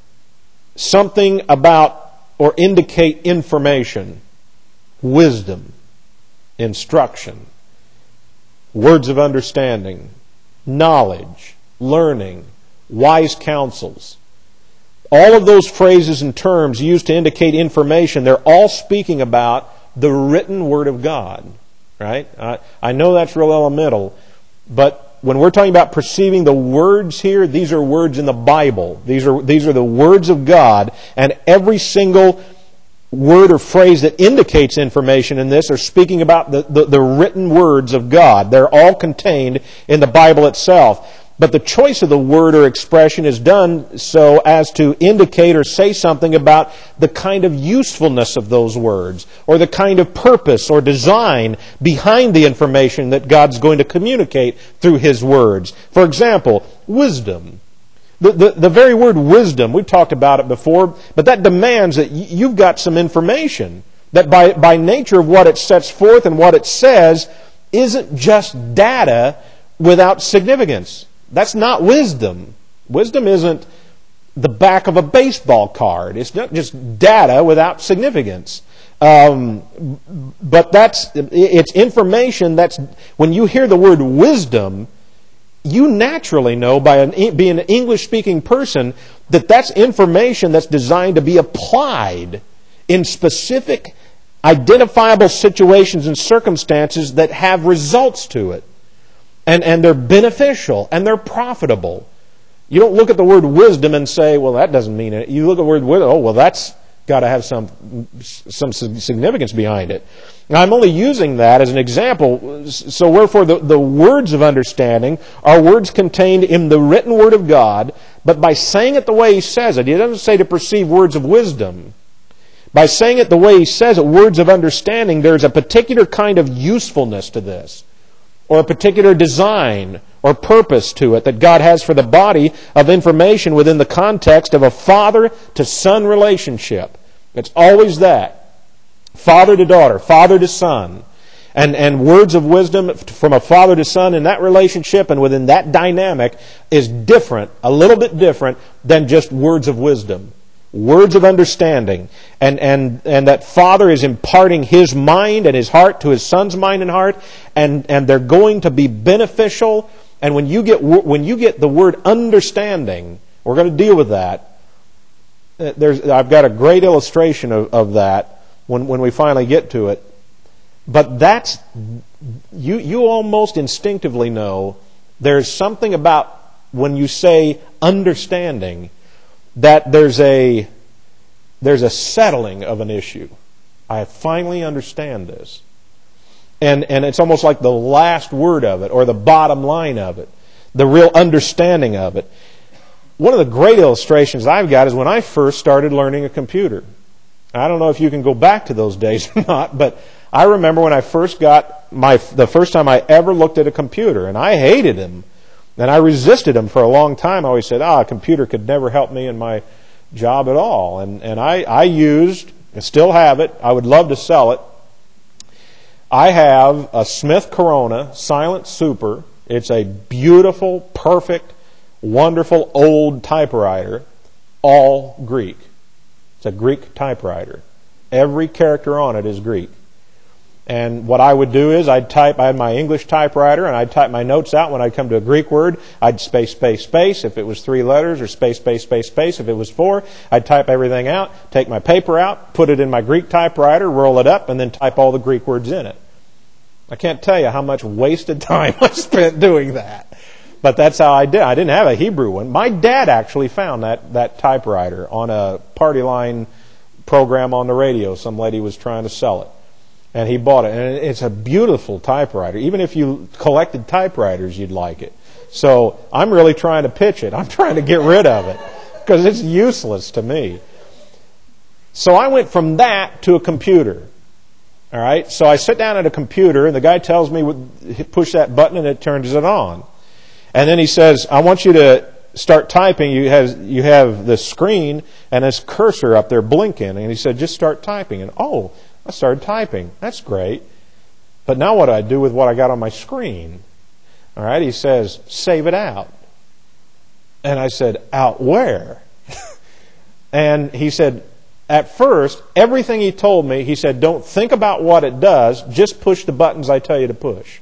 something about or indicate information, wisdom, instruction, words of understanding, knowledge, learning, wise counsels. All of those phrases and terms used to indicate information, they're all speaking about the written Word of God. Right? I, I know that's real elemental, but when we're talking about perceiving the words here, these are words in the Bible. These are these are the words of God, and every single word or phrase that indicates information in this are speaking about the, the, the written words of God. They're all contained in the Bible itself. But the choice of the word or expression is done so as to indicate or say something about the kind of usefulness of those words, or the kind of purpose or design behind the information that God's going to communicate through His words. For example, wisdom. The, the, the very word wisdom, we've talked about it before, but that demands that you've got some information that by, by nature of what it sets forth and what it says isn't just data without significance. That's not wisdom. Wisdom isn't the back of a baseball card. It's not just data without significance. Um, but that's it's information that's, when you hear the word wisdom, you naturally know, by an, being an English-speaking person, that that's information that's designed to be applied in specific, identifiable situations and circumstances that have results to it. And, and they're beneficial, and they're profitable. You don't look at the word wisdom and say, well, that doesn't mean it. You look at the word wisdom, oh, well, that's got to have some, some significance behind it. Now, I'm only using that as an example. So wherefore, the, the words of understanding are words contained in the written Word of God, but by saying it the way He says it, He doesn't say to perceive words of wisdom. By saying it the way He says it, words of understanding, there's a particular kind of usefulness to this, or a particular design or purpose to it that God has for the body of information within the context of a father-to-son relationship. It's always that. Father to daughter, father to son. And, and words of wisdom from a father to son in that relationship and within that dynamic is different, a little bit different than just words of wisdom. Words of understanding, and, and, and that father is imparting his mind and his heart to his son's mind and heart, and, and they're going to be beneficial. And when you get when you get the word understanding, we're going to deal with that. There's I've got a great illustration of, of that when when we finally get to it. But that's you you almost instinctively know there's something about when you say understanding, that there's a there's a settling of an issue. I finally understand this. And and it's almost like the last word of it, or the bottom line of it, the real understanding of it. One of the great illustrations I've got is when I first started learning a computer. I don't know if you can go back to those days or not, but I remember when I first got my the first time I ever looked at a computer, and I hated him. And I resisted him for a long time. I always said, ah, a computer could never help me in my job at all. And and I, I used, and still have it, I would love to sell it. I have a Smith Corona Silent Super. It's a beautiful, perfect, wonderful old typewriter, all Greek. It's a Greek typewriter. Every character on it is Greek. And what I would do is I'd type, I had my English typewriter, and I'd type my notes out. When I'd come to a Greek word, I'd space, space, space if it was three letters, or space, space, space, space if it was four. I'd type everything out, take my paper out, put it in my Greek typewriter, roll it up, and then type all the Greek words in it. I can't tell you how much wasted time I spent doing that. But that's how I did. I didn't have a Hebrew one. My dad actually found that, that typewriter on a party line program on the radio. Some lady was trying to sell it. And he bought it. And it's a beautiful typewriter. Even if you collected typewriters, you'd like it. So I'm really trying to pitch it. I'm trying to get rid of it because it's useless to me. So I went from that to a computer. All right? So I sit down at a computer, and the guy tells me, push that button, and it turns it on. And then he says, I want you to start typing. You have, you have this screen and this cursor up there blinking. And he said, just start typing. And oh, I started typing. That's great. But now what do I do with what I got on my screen? All right, he says, save it out. And I said, out where? And he said, at first, everything he told me, he said, don't think about what it does. Just push the buttons I tell you to push.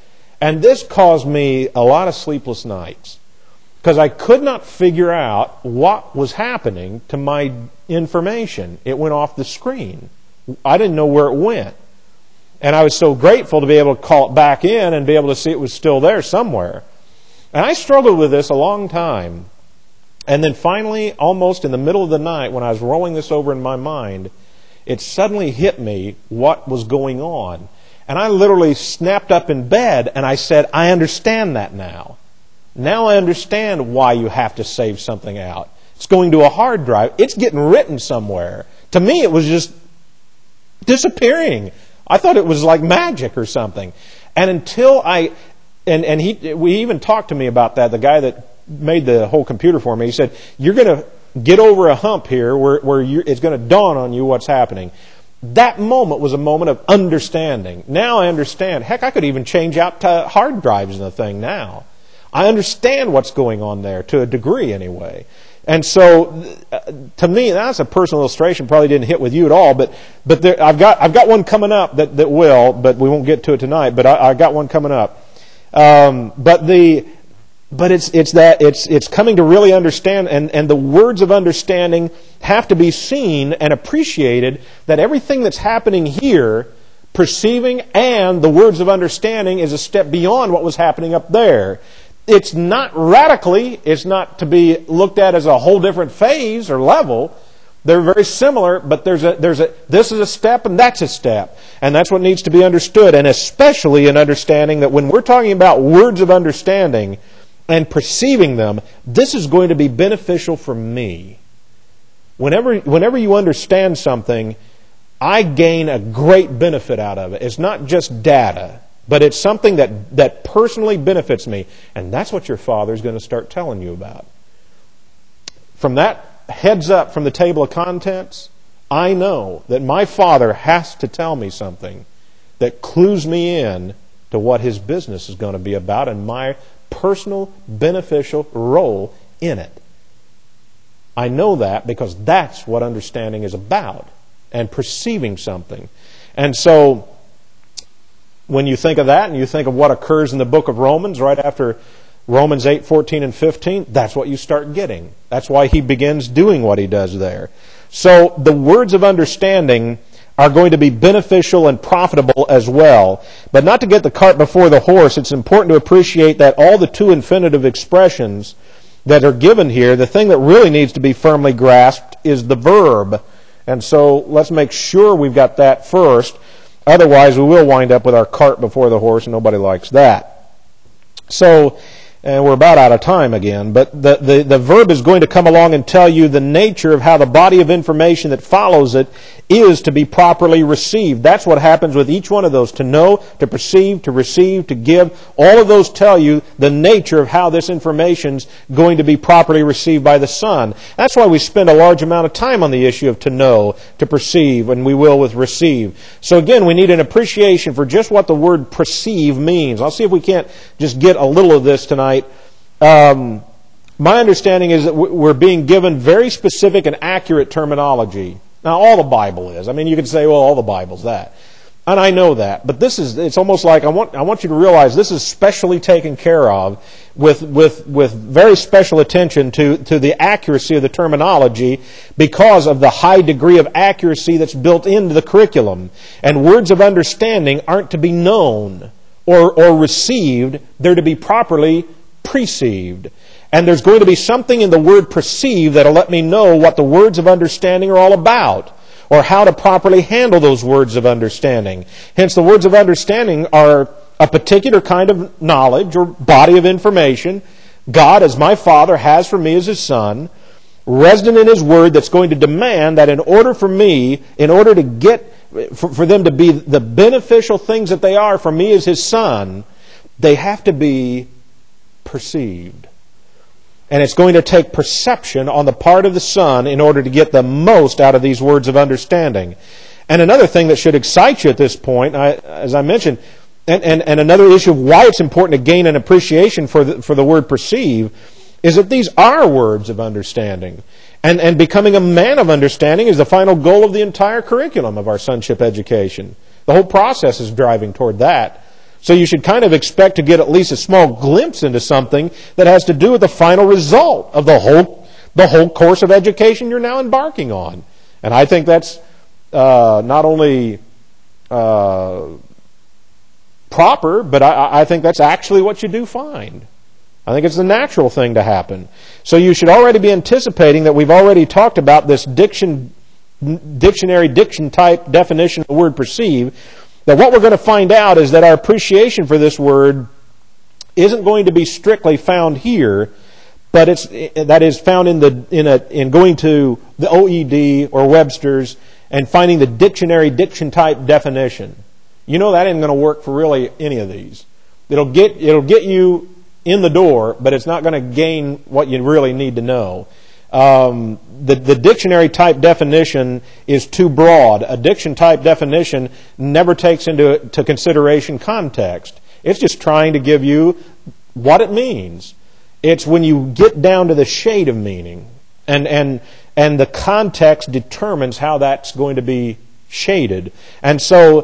And this caused me a lot of sleepless nights because I could not figure out what was happening to my information. It went off the screen. I didn't know where it went. And I was so grateful to be able to call it back in and be able to see it was still there somewhere. And I struggled with this a long time. And then finally, almost in the middle of the night, when I was rolling this over in my mind, it suddenly hit me what was going on. And I literally snapped up in bed and I said, I understand that now. Now I understand why you have to save something out. It's going to a hard drive. It's getting written somewhere. To me, it was just disappearing. I thought it was like magic or something. And until I, and, and he, we even talked to me about that, the guy that made the whole computer for me, he said, you're going to get over a hump here where, where you're, it's going to dawn on you what's happening. That moment was a moment of understanding. Now I understand. Heck, I could even change out to hard drives in the thing now. I understand what's going on there, to a degree anyway. And so, to me, that's a personal illustration. Probably didn't hit with you at all, but but there, I've got I've got one coming up that, that will, but we won't get to it tonight. But I, I got one coming up. Um, but the But it's it's that it's it's coming to really understand, and, and the words of understanding have to be seen and appreciated, that everything that's happening here, perceiving and the words of understanding, is a step beyond what was happening up there. It's not radically, it's not to be looked at as a whole different phase or level. They're very similar, but there's a there's a this is a step and that's a step. And that's what needs to be understood, and especially in understanding that when we're talking about words of understanding and perceiving them, this is going to be beneficial for me. Whenever, whenever you understand something, I gain a great benefit out of it. It's not just data, but it's something that, that personally benefits me. And that's what your Father is going to start telling you about. From that heads up from the table of contents, I know that my Father has to tell me something that clues me in to what His business is going to be about and my personal beneficial role in it. I know that because that's what understanding is about, and perceiving something. And so when you think of that and you think of what occurs in the book of Romans right after Romans eight, fourteen, and fifteen, that's what you start getting. That's why he begins doing what he does there. So the words of understanding are going to be beneficial and profitable as well. But not to get the cart before the horse, it's important to appreciate that all the two infinitive expressions that are given here, the thing that really needs to be firmly grasped is the verb. And so let's make sure we've got that first. Otherwise, we will wind up with our cart before the horse, and nobody likes that. So, and we're about out of time again, but the, the, the verb is going to come along and tell you the nature of how the body of information that follows it is to be properly received. That's what happens with each one of those. To know, to perceive, to receive, to give. All of those tell you the nature of how this information's going to be properly received by the Son. That's why we spend a large amount of time on the issue of to know, to perceive, and we will with receive. So again, we need an appreciation for just what the word perceive means. I'll see if we can't just get a little of this tonight. Um, my understanding is that we're being given very specific and accurate terminology. Now, all the Bible is. I mean, you could say, well, all the Bible's that. And I know that, but this is, it's almost like I want, I want you to realize this is specially taken care of with, with, with very special attention to, to the accuracy of the terminology because of the high degree of accuracy that's built into the curriculum. And words of understanding aren't to be known or, or received, they're to be properly perceived. And there's going to be something in the word perceive that'll let me know what the words of understanding are all about, or how to properly handle those words of understanding. Hence, the words of understanding are a particular kind of knowledge or body of information God, as my Father, has for me as His Son, resident in His Word, that's going to demand that in order for me, in order to get, for, for them to be the beneficial things that they are for me as His Son, they have to be perceived. And it's going to take perception on the part of the Son in order to get the most out of these words of understanding. And another thing that should excite you at this point, I, as I mentioned, and, and, and another issue of why it's important to gain an appreciation for the, for the word perceive, is that these are words of understanding. And, and becoming a man of understanding is the final goal of the entire curriculum of our sonship education. The whole process is driving toward that. So you should kind of expect to get at least a small glimpse into something that has to do with the final result of the whole the whole course of education you're now embarking on. And I think that's uh, not only uh, proper, but I, I think that's actually what you do find. I think it's the natural thing to happen. So you should already be anticipating that we've already talked about this diction, dictionary diction type definition of the word perceive. That what we're going to find out is that our appreciation for this word isn't going to be strictly found here, but it's that is found in the in a in going to the O E D or Webster's and finding the dictionary diction type definition. You know that isn't going to work for really any of these. It'll get it'll get you in the door, but it's not going to gain what you really need to know. Um, the, the dictionary type definition is too broad. A diction type definition never takes into to consideration context. It's just trying to give you what it means. It's when you get down to the shade of meaning, and and and the context determines how that's going to be shaded. And so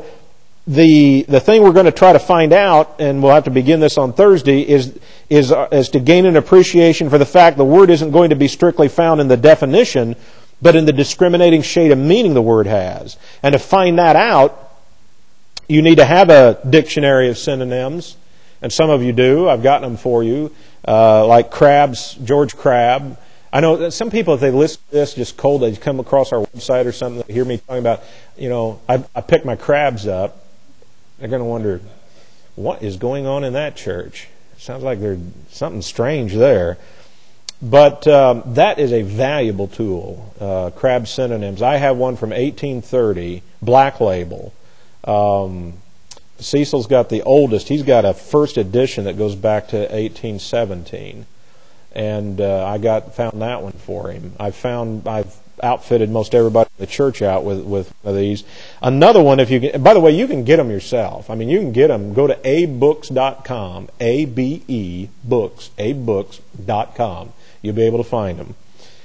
the the thing we're going to try to find out, and we'll have to begin this on Thursday, is is is to gain an appreciation for the fact the word isn't going to be strictly found in the definition, but in the discriminating shade of meaning the word has. And to find that out, you need to have a dictionary of synonyms, and some of you do. I've gotten them for you, uh, like Crabb's, George Crabb. I know that some people, if they listen to this just cold, they come across our website or something, they hear me talking about, you know, I, I picked my crabs up. They're going to wonder, what is going on in that church? Sounds like there's something strange there. But um, that is a valuable tool, uh, Crabb synonyms. I have one from eighteen thirty, Black Label. Um, Cecil's got the oldest. He's got a first edition that goes back to eighteen seventeen. And uh, I got found that one for him. I've found I've outfitted most everybody in the church out with, with one of these. Another one, if you can, by the way, you can get them yourself. I mean, you can get them. Go to a books dot com, A B E, books, a books dot com. You'll be able to find them.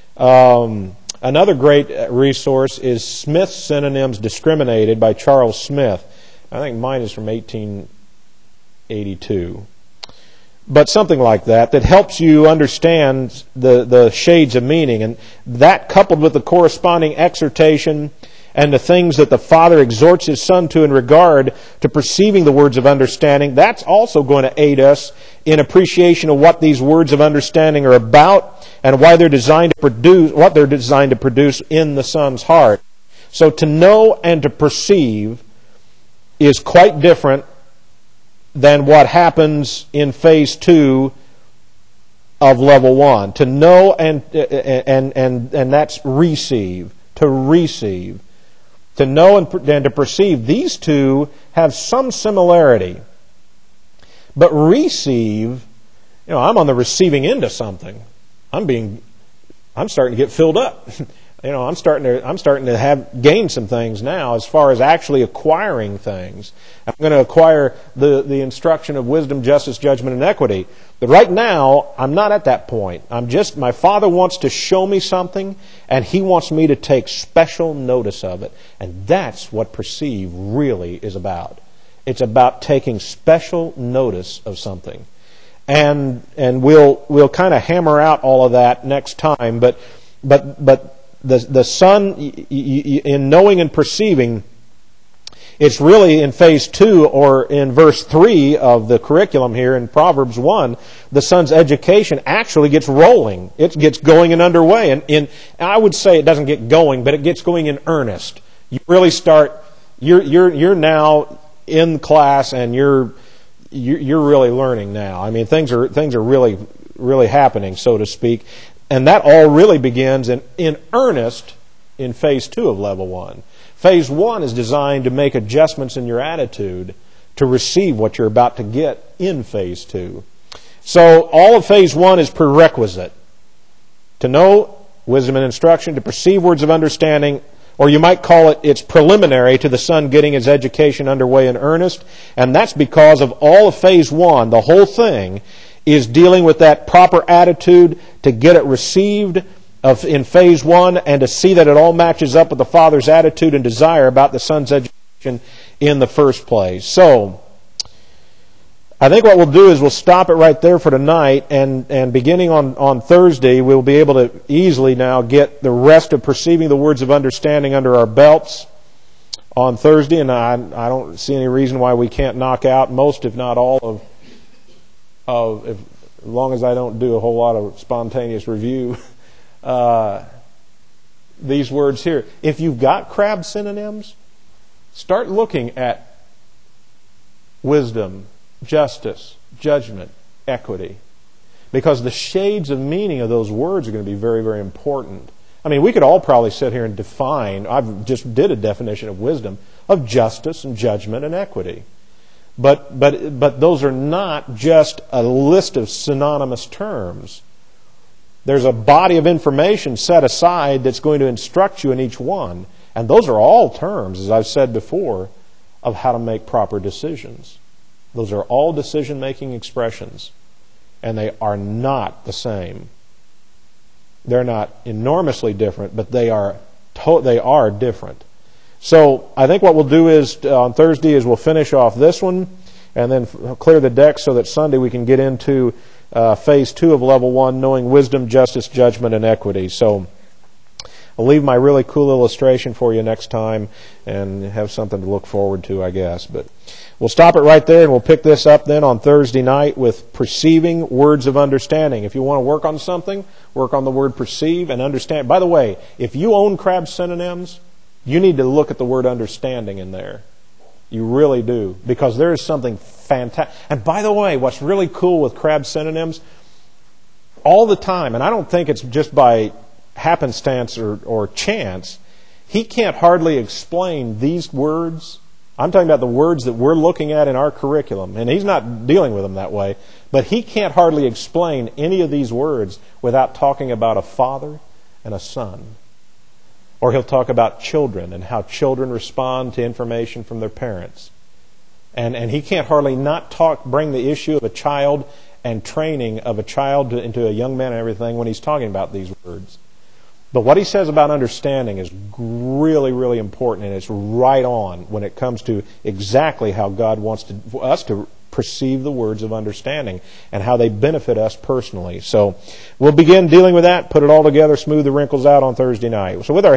Um, another great resource is Smith's Synonyms Discriminated by Charles Smith. I think mine is from eighteen eighty-two. But something like that, that helps you understand the, the shades of meaning. And that, coupled with the corresponding exhortation and the things that the Father exhorts His Son to in regard to perceiving the words of understanding, that's also going to aid us in appreciation of what these words of understanding are about and why they're designed to produce, what they're designed to produce in the Son's heart. So to know and to perceive is quite different than what happens in phase two of level one. To know and and and and that's receive. To receive. To know and, and to perceive. These two have some similarity. But receive, you know, I'm on the receiving end of something. I'm being, I'm starting to get filled up. You know, I'm starting to I'm starting to have gain some things now as far as actually acquiring things. I'm going to acquire the, the instruction of wisdom, justice, judgment, and equity. But right now, I'm not at that point. I'm just my Father wants to show me something, and He wants me to take special notice of it. And that's what perceive really is about. It's about taking special notice of something. And and we'll we'll kind of hammer out all of that next time, but but but The the Son, in knowing and perceiving, it's really in phase two or in verse three of the curriculum here in Proverbs one, the Son's education actually gets rolling. It gets going and underway. And in, I would say it doesn't get going, but it gets going in earnest. You really start, you're you're you're now in class and you're you're really learning now. I mean, things are things are really really happening, so to speak. And that all really begins in, in earnest in phase two of level one. Phase one is designed to make adjustments in your attitude to receive what you're about to get in phase two. So all of phase one is prerequisite. To know wisdom and instruction, to perceive words of understanding, or you might call it, it's preliminary to the Son getting his education underway in earnest. And that's because of all of phase one, the whole thing is dealing with that proper attitude to get it received of, in phase one and to see that it all matches up with the Father's attitude and desire about the Son's education in the first place. So, I think what we'll do is we'll stop it right there for tonight, and, and beginning on, on Thursday, we'll be able to easily now get the rest of perceiving the words of understanding under our belts on Thursday, and I, I don't see any reason why we can't knock out most, if not all, of Of, if, as long as I don't do a whole lot of spontaneous review, uh, these words here. If you've got crab synonyms, start looking at wisdom, justice, judgment, equity. Because the shades of meaning of those words are going to be very, very important. I mean, we could all probably sit here and define, I've just did a definition of wisdom, of justice and judgment and equity. But but but those are not just a list of synonymous terms. There's a body of information set aside that's going to instruct you in each one. And those are all terms, as I've said before, of how to make proper decisions. Those are all decision-making expressions. And they are not the same. They're not enormously different, but they are to- they are different. So I think what we'll do is uh, on Thursday is we'll finish off this one and then f- clear the deck so that Sunday we can get into uh, phase two of level one, knowing wisdom, justice, judgment, and equity. So I'll leave my really cool illustration for you next time and have something to look forward to, I guess. But we'll stop it right there and we'll pick this up then on Thursday night with perceiving words of understanding. If you want to work on something, work on the word perceive and understand. By the way, if you own crab synonyms, you need to look at the word understanding in there. You really do. Because there is something fantastic. And by the way, what's really cool with crab synonyms, all the time, and I don't think it's just by happenstance or, or chance, he can't hardly explain these words. I'm talking about the words that we're looking at in our curriculum. And he's not dealing with them that way. But he can't hardly explain any of these words without talking about a father and a son. Or he'll talk about children and how children respond to information from their parents. And and he can't hardly not talk, bring the issue of a child and training of a child to, into a young man and everything when he's talking about these words. But what he says about understanding is really, really important, and it's right on when it comes to exactly how God wants to, for us to perceive the words of understanding and how they benefit us personally. So we'll begin dealing with that, put it all together, smooth the wrinkles out on Thursday night. So with our